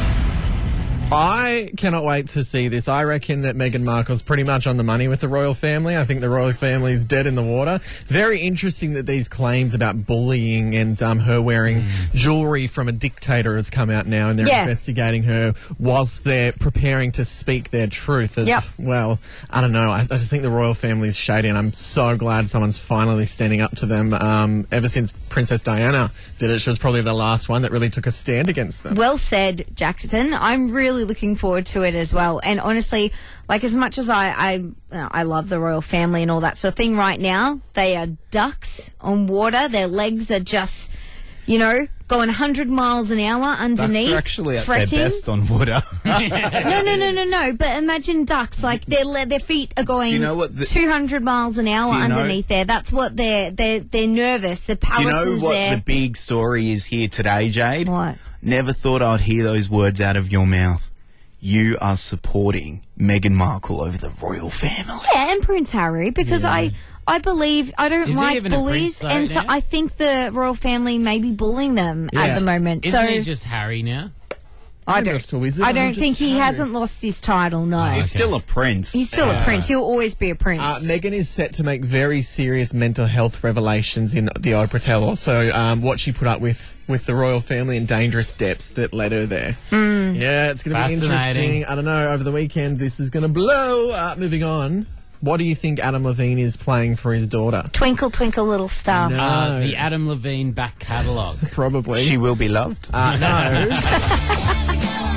I cannot wait to see this. I reckon that Meghan Markle's pretty much on the money with the royal family. I think the royal family is dead in the water. Very interesting that these claims about bullying and um, her wearing jewellery from a dictator has come out now, and they're Yeah. investigating her whilst they're preparing to speak their truth as Yep. well. I don't know. I, I just think the royal family is shady, and I'm so glad someone's finally standing up to them. Um, ever since Princess Diana did it, she was probably the last one that really took a stand against them. Well said, Jackson. I'm really looking forward to it as well. And honestly, like as much as I, I, you know, I love the royal family and all that sort of thing right now, they are ducks on water. Their legs are just, you know, going one hundred miles an hour underneath. Ducks are actually at fretting. their best on water. no, no, no, no, no. But imagine ducks, like their le- their feet are going Do you know what the- two hundred miles an hour Do you know- underneath there. That's what they're they're they're nervous. The Do palace you know is what there. the big story is here today, Jade? What? Never thought I'd hear those words out of your mouth. You are supporting Meghan Markle over the royal family. Yeah, and Prince Harry, because I I believe I don't Is he like even a bullies, prince, though, and so now? I think the royal family may be bullying them at Yeah. the moment. Isn't so he just Harry now? I I'm don't. not a wizard, I I'm don't just think he Harry. hasn't lost his title. No, He's still a prince. he's still a prince. He'll always be a prince. Uh, Meghan is set to make very serious mental health revelations in the Oprah Tell. Also, um, what she put up with with the royal family and dangerous depths that led her there. Mm. Yeah, it's going to be Fascinating. interesting. I don't know. Over the weekend, this is going to blow. Uh, moving on. What do you think Adam Levine is playing for his daughter? Twinkle, twinkle, little star. No. Uh, the Adam Levine back catalogue. Probably. She Will Be Loved. Uh, no.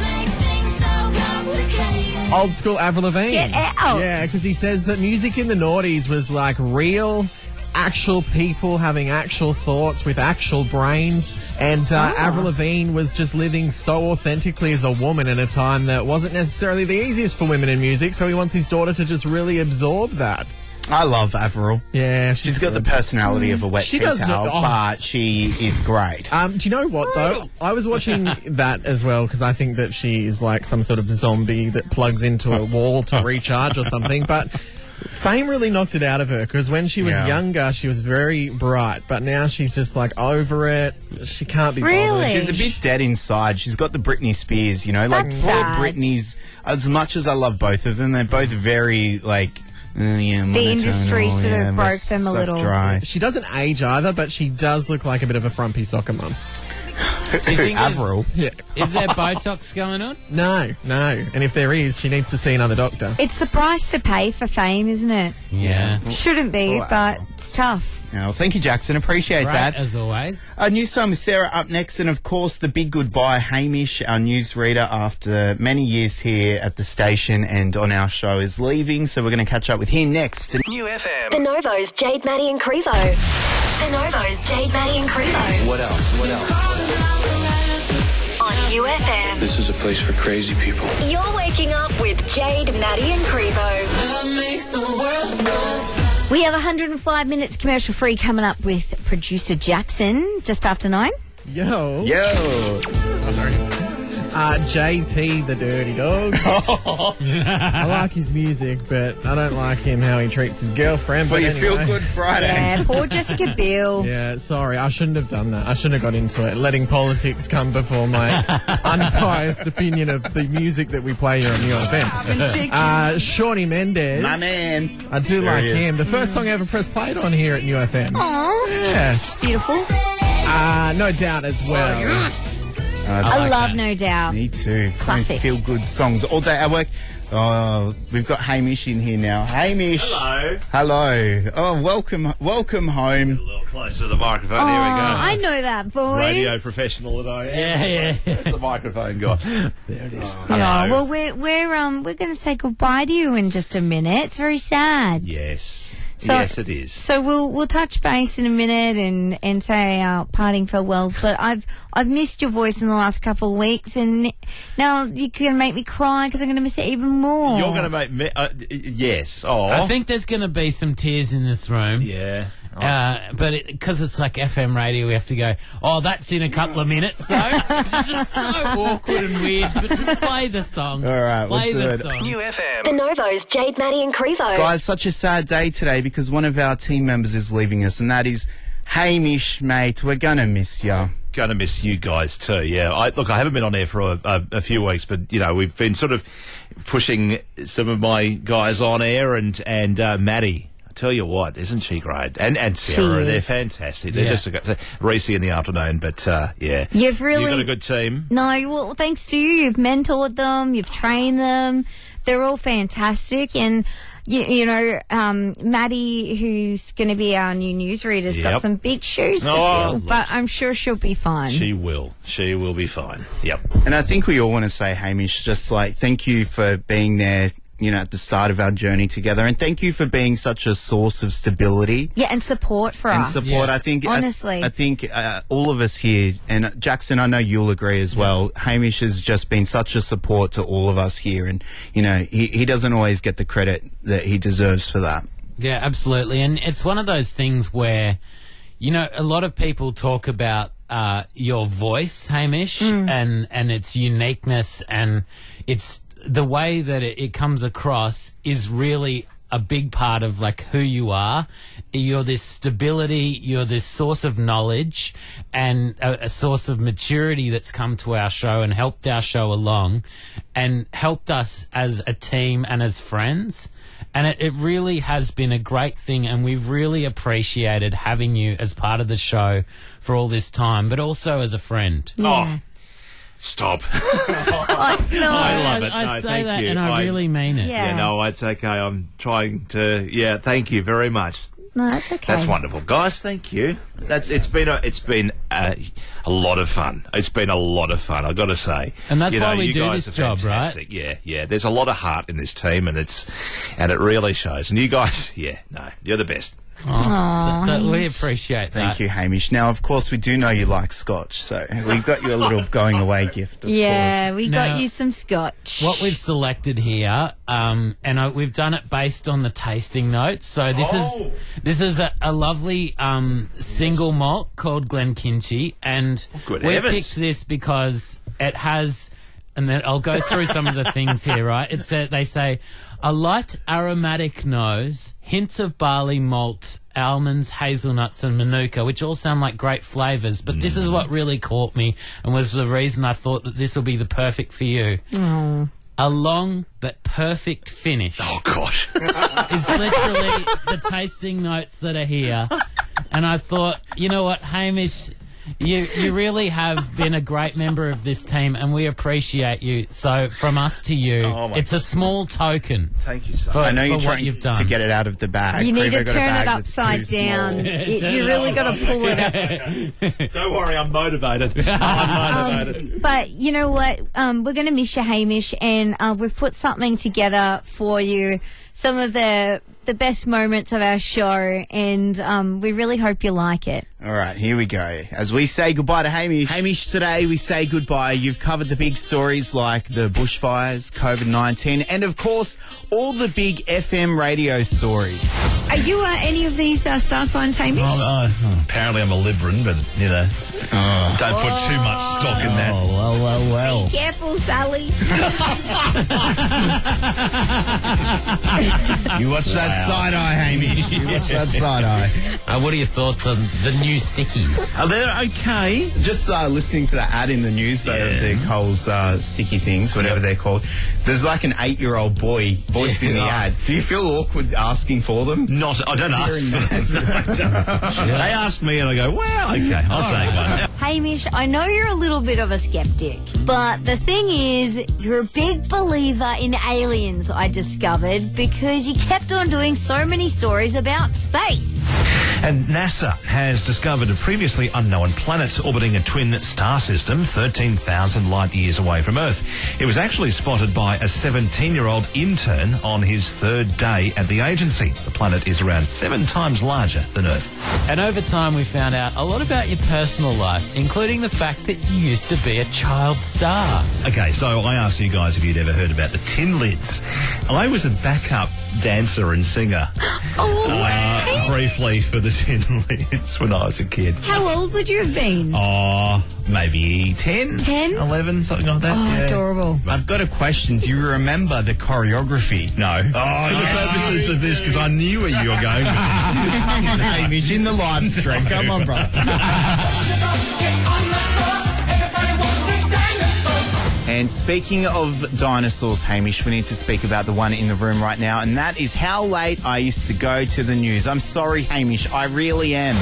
Old school Avril Lavigne. Get out. Yeah, because he says that music in the noughties was like real, actual people having actual thoughts with actual brains. And uh, Oh. Avril Lavigne was just living so authentically as a woman in a time that wasn't necessarily the easiest for women in music. So he wants his daughter to just really absorb that. I love Avril. Yeah, she's, She's got the personality of a wet She tea does towel, not- oh. but she is great. Um, do you know what, though? I was watching that as well because I think that she is like some sort of zombie that plugs into a wall to recharge or something. But fame really knocked it out of her because when she was Yeah. younger, she was very bright. But now she's just like over it. She can't be Really? bothered. She's a bit dead inside. She's got the Britney Spears, you know, like That's poor sad. Britney's. As much as I love both of them, they're both very like. Uh, yeah, The industry monotonal, sort of yeah, broke they're them a suck little. Dry. She doesn't age either, but she does look like a bit of a frumpy soccer mum. Do you think there's- Avril. Yeah. Is there Botox going on? No, no. And if there is, she needs to see another doctor. It's the price to pay for fame, isn't it? Yeah. Shouldn't be, Wow. but it's tough. Yeah, well, thank you, Jackson. Appreciate Great, that. as always. Our news time with Sarah up next, and of course, the big goodbye, Hamish, our newsreader, after many years here at the station and on our show, is leaving. So we're going to catch up with him next. New F M. The Novo's Jade, Maddie and Crevo. The Novo's Jade, Maddie and Crevo. What else? What else? On U F M. This is a place for crazy people. You're waking up with Jade, Maddie and Crevo. We have one hundred five minutes commercial free coming up with producer Jackson just after nine. Yo. Yo. Uh, J T, the dirty dog. I like his music, but I don't like him how he treats his girlfriend. For but your anyway. Feel Good Friday. Yeah, poor Jessica Biel. Yeah, sorry, I shouldn't have done that. I shouldn't have got into it, letting politics come before my unbiased opinion of the music that we play here on U F M. Uh, Shawnee Mendes. My man. I do There like he is. him. The first song I ever pressed played on here at U F M. Aww. Yeah. It's beautiful. Uh, no doubt as well. Uh, I like love that. No Doubt. Me too. Classic. Feel good songs all day at work. Oh, we've got Hamish in here now. Hamish. Hello. Hello. Oh, welcome, welcome home. A little closer to the microphone. Oh, Here we go. I know that voice. Radio professional that I am. Yeah, yeah. Where's the microphone gone? There it is. Oh, Hello. well, we're we're um we're going to say goodbye to you in just a minute. It's very sad. Yes. So- yes, it is. So we'll we'll touch base in a minute and, and say our parting farewells. But I've I've missed your voice in the last couple of weeks, and now you're going to make me cry because I'm going to miss it even more. You're going to make me. Uh, y- yes. Oh. I think there's going to be some tears in this room. Yeah. Uh, but because it, it's like F M radio, we have to go, oh, that's in a couple of minutes, though. It's just so awkward and weird. But just play the song. All right, play let's do the it. song. New F M. The Novo's Jade, Maddie and Crevo. Guys, such a sad day today because one of our team members is leaving us, and that is Hamish, mate. We're going to miss you. Going to miss you guys too. Yeah. I, look, I haven't been on air for a, a, a few weeks, but you know we've been sort of pushing some of my guys on air, and and uh, Maddie. Tell you what, isn't she great? And and Sarah, She they're is. fantastic. They're Yeah. just a, Reese in the afternoon, but uh, yeah, You've really you've got a good team. No, well, thanks to you, you've mentored them, you've trained them. They're all fantastic, and you, you know, um, Maddie, who's going to be our new newsreader, has got Yep. some big shoes to Oh, fill, but I'm sure she'll be fine. She will. She will be fine. Yep. And I think we all want to say, Hamish, just like thank you for being there, you know, at the start of our journey together, and thank you for being such a source of stability yeah, and support for and us. support. I think, I- honestly, I, think uh, all of us here, and Jackson, I know you'll agree as well. Hamish has just been such a support to all of us here, and you know, he, he doesn't always get the credit that he deserves for that. Yeah, absolutely. And it's one of those things where, you know, a lot of people talk about uh, your voice, Hamish, and, and its uniqueness, and it's the way that it, it comes across is really a big part of like who you are. You're this stability, you're this source of knowledge and a, a source of maturity that's come to our show and helped our show along and helped us as a team and as friends. And it, it really has been a great thing, and we've really appreciated having you as part of the show for all this time, but also as a friend. yeah. Stop. Oh, no. I love it. I, no, I say thank that you. and I, really mean it. Yeah. Yeah, no, it's okay. I'm trying to. Yeah, thank you very much. No, that's okay. That's wonderful, guys. Thank you. That's it's been a it's been a, a lot of fun. It's been a lot of fun. I've got to say, And that's You why know, we you do guys this are job, right? fantastic. Yeah, yeah. There's a lot of heart in this team, and it's and it really shows. And you guys, yeah, no, you're the best. Oh, th- th- we appreciate that. Thank you, Hamish. Now, of course, we do know you like scotch, so we've got you a little going away gift, of Yeah, course. we Now- got you some scotch. What we've selected here, um, and uh, we've done it based on the tasting notes. So this Oh. is this is a, a lovely um, single malt called Glenkinchie, and Good we heavens. picked this because it has. And then I'll go through some of the things here, right? It's a, they say a light aromatic nose, hints of barley malt, almonds, hazelnuts, and manuka, which all sound like great flavours. But this is what really caught me, and was the reason I thought that this would be the perfect for you. Oh. A long but perfect finish. Oh gosh. Is literally the tasting notes that are here. And I thought, you know what, Hamish, you you really have been a great member of this team, and we appreciate you. So from us to you, Oh, my it's a small token. Thank you so for, much. I know for you're what trying you've done. to get it out of the bag. You need Crevo to got a turn bag it that's upside too down. small. You, Turn you it really up. got to pull it up. Don't worry, I'm motivated. I'm motivated. Um, but you know what? Um, we're going to miss you, Hamish, and uh, we've put something together for you. Some of the the best moments of our show, and um, we really hope you like it. All right, here we go. As we say goodbye to Hamish. Hamish, today we say goodbye. You've covered the big stories like the bushfires, COVID nineteen, and of course, all the big F M radio stories. Are you uh, any of these uh, star signs, Hamish? Well, uh, apparently I'm a Libran, but, you know, don't put too much stock in that. Oh, well, well, well. Careful, Sally. You watch that side eye, Hamish. You watch that side eye. Uh, what are your thoughts on the new stickies? Are they okay? Just uh, listening to the ad in the news, though, of the Coles uh, sticky things, whatever they're called. There's like an eight-year-old boy voiced in the Yeah. ad. Do you feel awkward asking for them? Not, I don't ask You're for them. They ask me and I go, well, okay, I'll take one. Hamish, I know you're a little bit of a skeptic, but the thing is, you're a big believer in aliens, I discovered, because you kept on doing so many stories about space. And NASA has discovered a previously unknown planet orbiting a twin star system thirteen thousand light years away from Earth. It was actually spotted by a seventeen-year-old intern on his third day at the agency. The planet is around seven times larger than Earth. And over time, we found out a lot about your personal life, including the fact that you used to be a child star. Okay, so I asked you guys if you'd ever heard about the Tin Lids. I was a backup dancer and singer. Oh, uh, briefly for the Tin Lids when I was a kid. How old would you have been? Oh, maybe ten? ten? eleven, something like that. Oh, yeah. adorable. I've got a question. Do you remember the choreography? No. Oh, for the yes, purposes of this, because I knew where you were going with this. Come on, Hamish, in the live stream. Come on, brother. And speaking of dinosaurs, Hamish, we need to speak about the one in the room right now, and that is how late I used to go to the news. I'm sorry, Hamish, I really am.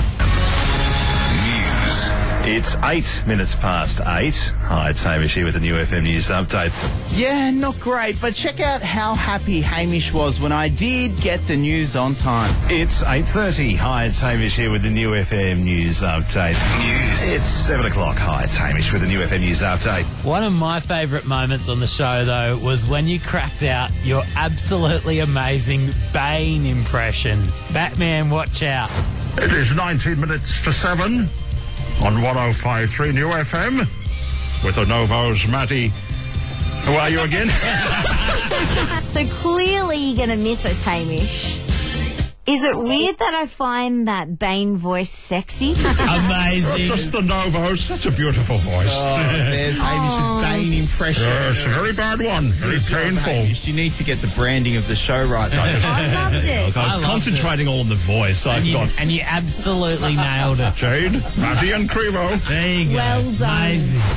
It's eight minutes past eight. Hi, it's Hamish here with the new F M News Update. Yeah, not great, but check out how happy Hamish was when I did get the news on time. It's eight thirty. Hi, it's Hamish here with the new F M News Update. News. It's seven o'clock. Hi, it's Hamish with the new F M News Update. One of my favourite moments on the show, though, was when you cracked out your absolutely amazing Bane impression. Batman, watch out. It is nineteen minutes to seven on one oh five point three New F M with the Novo's Matty. Who are you again? So clearly you're going to miss us, Hamish. Is it weird that I find that Bane voice sexy? Amazing. Just the Novo's. That's a beautiful voice. Oh, there's Hamish's Bane impression. Yes, a very bad one. Very painful. Hamish, you need to get the branding of the show right, though. I loved it. Look, I was I loved concentrating all on the voice. I've And you, got and you absolutely nailed it. Jade, Matty and Crevo. There you go. Well done. Amazing.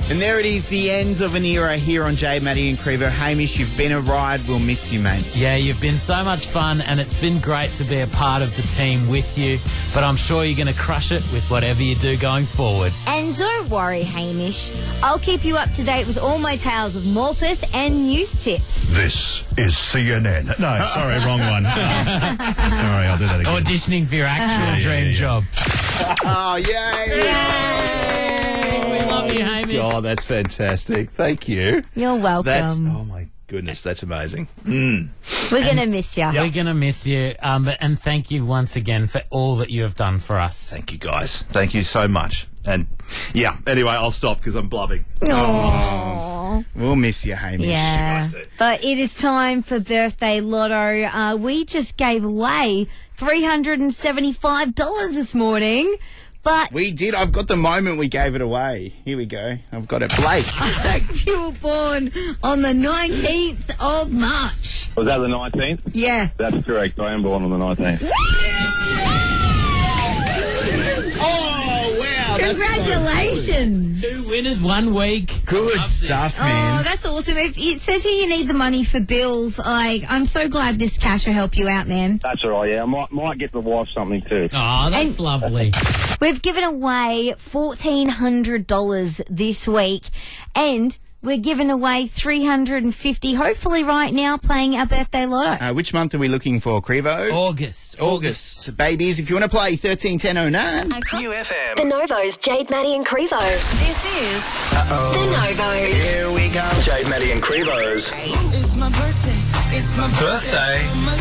And there it is, the end of an era here on Jade, Maddie and Crevo. Hamish, you've been a ride. We'll miss you, mate. Yeah, you've been so much fun, and it's been great to be a part of the team with you. But I'm sure you're going to crush it with whatever you do going forward. And don't worry, Hamish. I'll keep you up to date with all my tales of Morpeth and news tips. This is C N N. No, sorry, wrong one. Um, sorry, I'll do that again. Auditioning for your actual dream job. Oh, yay! Yay! We love you, Hamish. God, that's fantastic. Thank you. You're welcome. That's, oh, my goodness, that's amazing. Mm. We're going to miss you. We're going to miss you. Um, but, and thank you once again for all that you have done for us. Thank you, guys. Thank you so much. And, yeah, anyway, I'll stop because I'm blubbing. Aww. We'll miss you, Hamish. Yeah. But it is time for Birthday Lotto. Uh, we just gave away three hundred seventy-five dollars this morning. But We did. I've got the moment we gave it away. Here we go. I've got it. Blake. You were born on the nineteenth of March. Was that the nineteenth? Yeah. That's correct. I am born on the nineteenth. Oh, wow. Congratulations. Two winners one week. Good stuff, man. Oh, that's awesome. If it says here you need the money for bills. Like, I'm so glad this cash will help you out, man. That's all right, yeah. I might, might get the wife something too. Oh, that's And- lovely. we've given away fourteen hundred dollars this week. And we're giving away three hundred fifty dollars, hopefully right now, playing our Birthday Lotto. Uh, which month are we looking for, Crevo? August. August. Babies, if you want to play thirteen ten oh nine. New F M. The Novos, Jade, Maddie and Crevo. This is The Novos. Here we go. Jade, Maddie and Crevo's It's my birthday. It's my birthday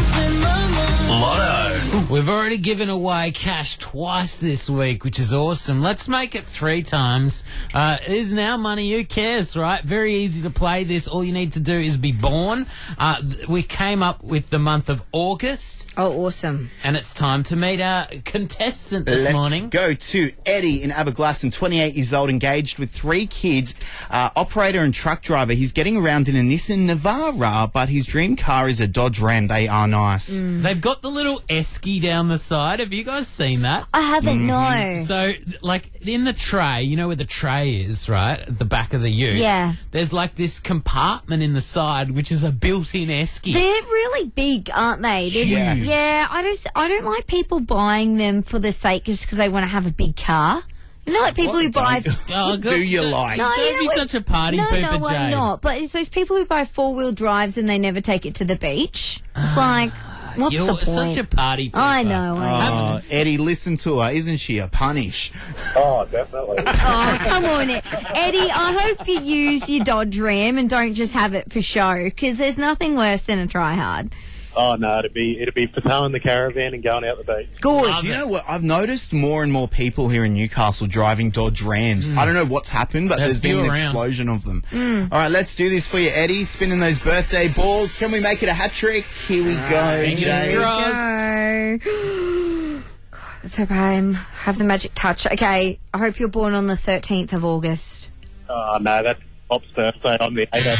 Lotto. We've already given away cash twice this week, which is awesome. Let's make it three times. Uh, it is now money. Who cares, right? Very easy to play this. All you need to do is be born. Uh, th- we came up with the month of August. Oh, awesome. And it's time to meet our contestant this Let's morning. go to Eddie in Aberglasslyn, twenty-eight years old, engaged with three kids, uh, operator and truck driver. He's getting around in a Nissan Navara, but his dream car is a Dodge Ram. They are nice. They've got the little esky down the side. Have you guys seen that? I haven't, no. So, like, in the tray, you know where the tray is, right? At the back of the ute. Yeah. There's, like, this compartment in the side, which is a built-in esky. They're really big, aren't they? They're, Huge. Yeah, I just I don't like people buying them for the sake just because they want to have a big car. You know, like people What who buy. don't- Oh, What good. do you like? No, Don't you know be what- such a party no, pooper, no, I'm Jade. not. But it's those people who buy four wheel drives and they never take it to the beach. It's like, what's You're the point? such a party pooper. I know. I know. Oh, Eddie, listen to her. Isn't she a punish? Oh, definitely. Oh, come on, Ed- Eddie. I hope you use your Dodge Ram and don't just have it for show, because there's nothing worse than a try hard. Oh no, it'd be it'd be for towing the caravan and going out the beach. Good. Do you know what? I've noticed more and more people here in Newcastle driving Dodge Rams. I don't know what's happened, but There's there's been an few around. explosion of them. All right, let's do this for you, Eddie. Spinning those birthday balls. Can we make it a hat trick? Here we go, Fingers Jade. crossed. Go. God, let's hope I have the magic touch. Okay, I hope you're born on the thirteenth of August. Oh no, that's Pop's birthday on the eighth.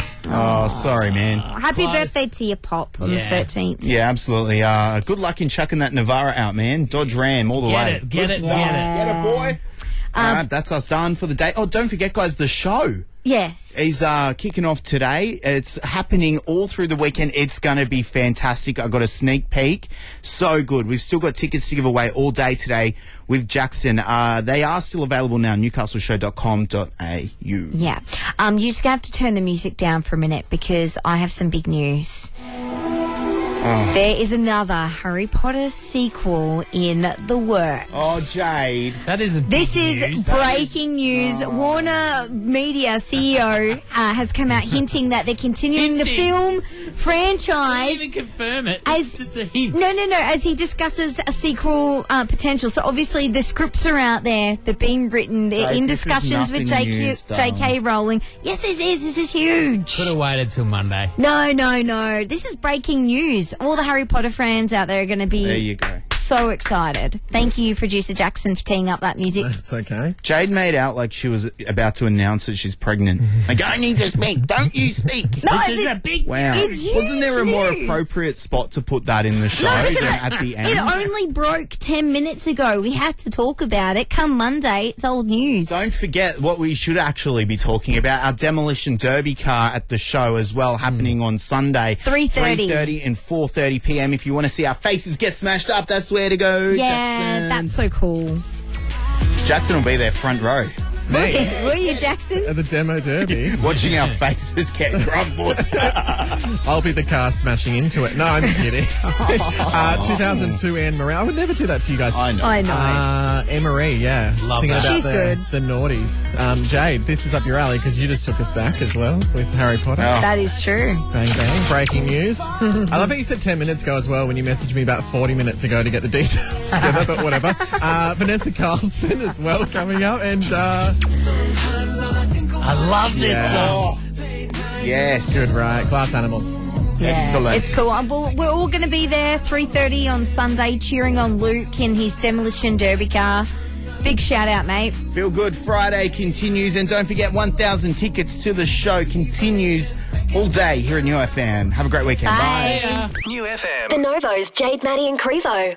Oh, sorry, man. Happy Close. birthday to your Pop on Yeah. the thirteenth. Yeah, absolutely. Uh, good luck in chucking that Navara out, man. Dodge Ram all the Get way. it, get Good it, stuff. get it. Get it, boy. Um, all right, that's us done for the day. Oh, don't forget, guys, the show Yes. is uh, kicking off today. It's happening all through the weekend. It's going to be fantastic. I got a sneak peek. So good. We've still got tickets to give away all day today with Jackson. Uh, they are still available now, newcastle show dot com dot a u. Yeah. Um, you just have to turn the music down for a minute because I have some big news. Oh. There is another Harry Potter sequel in the works. Oh, Jade. That is a big This news. is breaking news. Warner Media C E O uh, has come out hinting that they're continuing the Hinting. film Can't franchise. even confirm it. As- It's just a hint. No, no, no. As he discusses a sequel uh, potential. So obviously the scripts are out there. They're being written. They're Jade, in this is discussions with nothing J K, news, J K darling. Rowling. Yes, this is. This is huge. Could have waited till Monday. No, no, no. This is breaking news. All the Harry Potter fans out there are going to There be you go. so excited. Thank you, producer Jackson, for teeing up that music. It's okay. Jade made out like she was about to announce that she's pregnant. Like, I need to speak. Don't you speak. No, this is the- a big wow. it's Wasn't there a more huge. appropriate spot to put that in the show No, because than it- at the It end? only broke ten minutes ago. We had to talk about it. Come Monday, it's old news. Don't forget what we should actually be talking about, our Demolition Derby car at the show as well, happening on Sunday. three thirty. three thirty and four thirty p m. If you want to see our faces get smashed up, that's where to go, Yeah, Jackson. that's so cool. Jackson will be there front row. Me? Were you, Jackson? At the demo derby. Watching our faces get crumbled. I'll be the car smashing into it. No, I'm kidding. uh, two thousand two Anne Marie. I would never do that to you guys. I know. I know. Uh, Anne Marie, yeah. Love Singing that. about She's the, good. the naughties. Um, Jade, this is up your alley because you just took us back as well with Harry Potter. Oh. That is true. Bang, bang. Breaking news. I love how you said ten minutes ago as well when you messaged me about forty minutes ago to get the details together, but whatever. Uh, Vanessa Carlton as well coming up. And uh, I love this Yeah. song. Yes. good, right? Glass Animals. Yeah, Excellent. It's cool. Um, We're, we're all going to be there three thirty on Sunday cheering on Luke in his Demolition Derby car. Big shout out, mate. Feel Good Friday continues, and don't forget one thousand tickets to the show continues all day here at New F M. Have a great weekend. Bye. Bye. New F M. The Novo's Jade, Maddie and Crevo.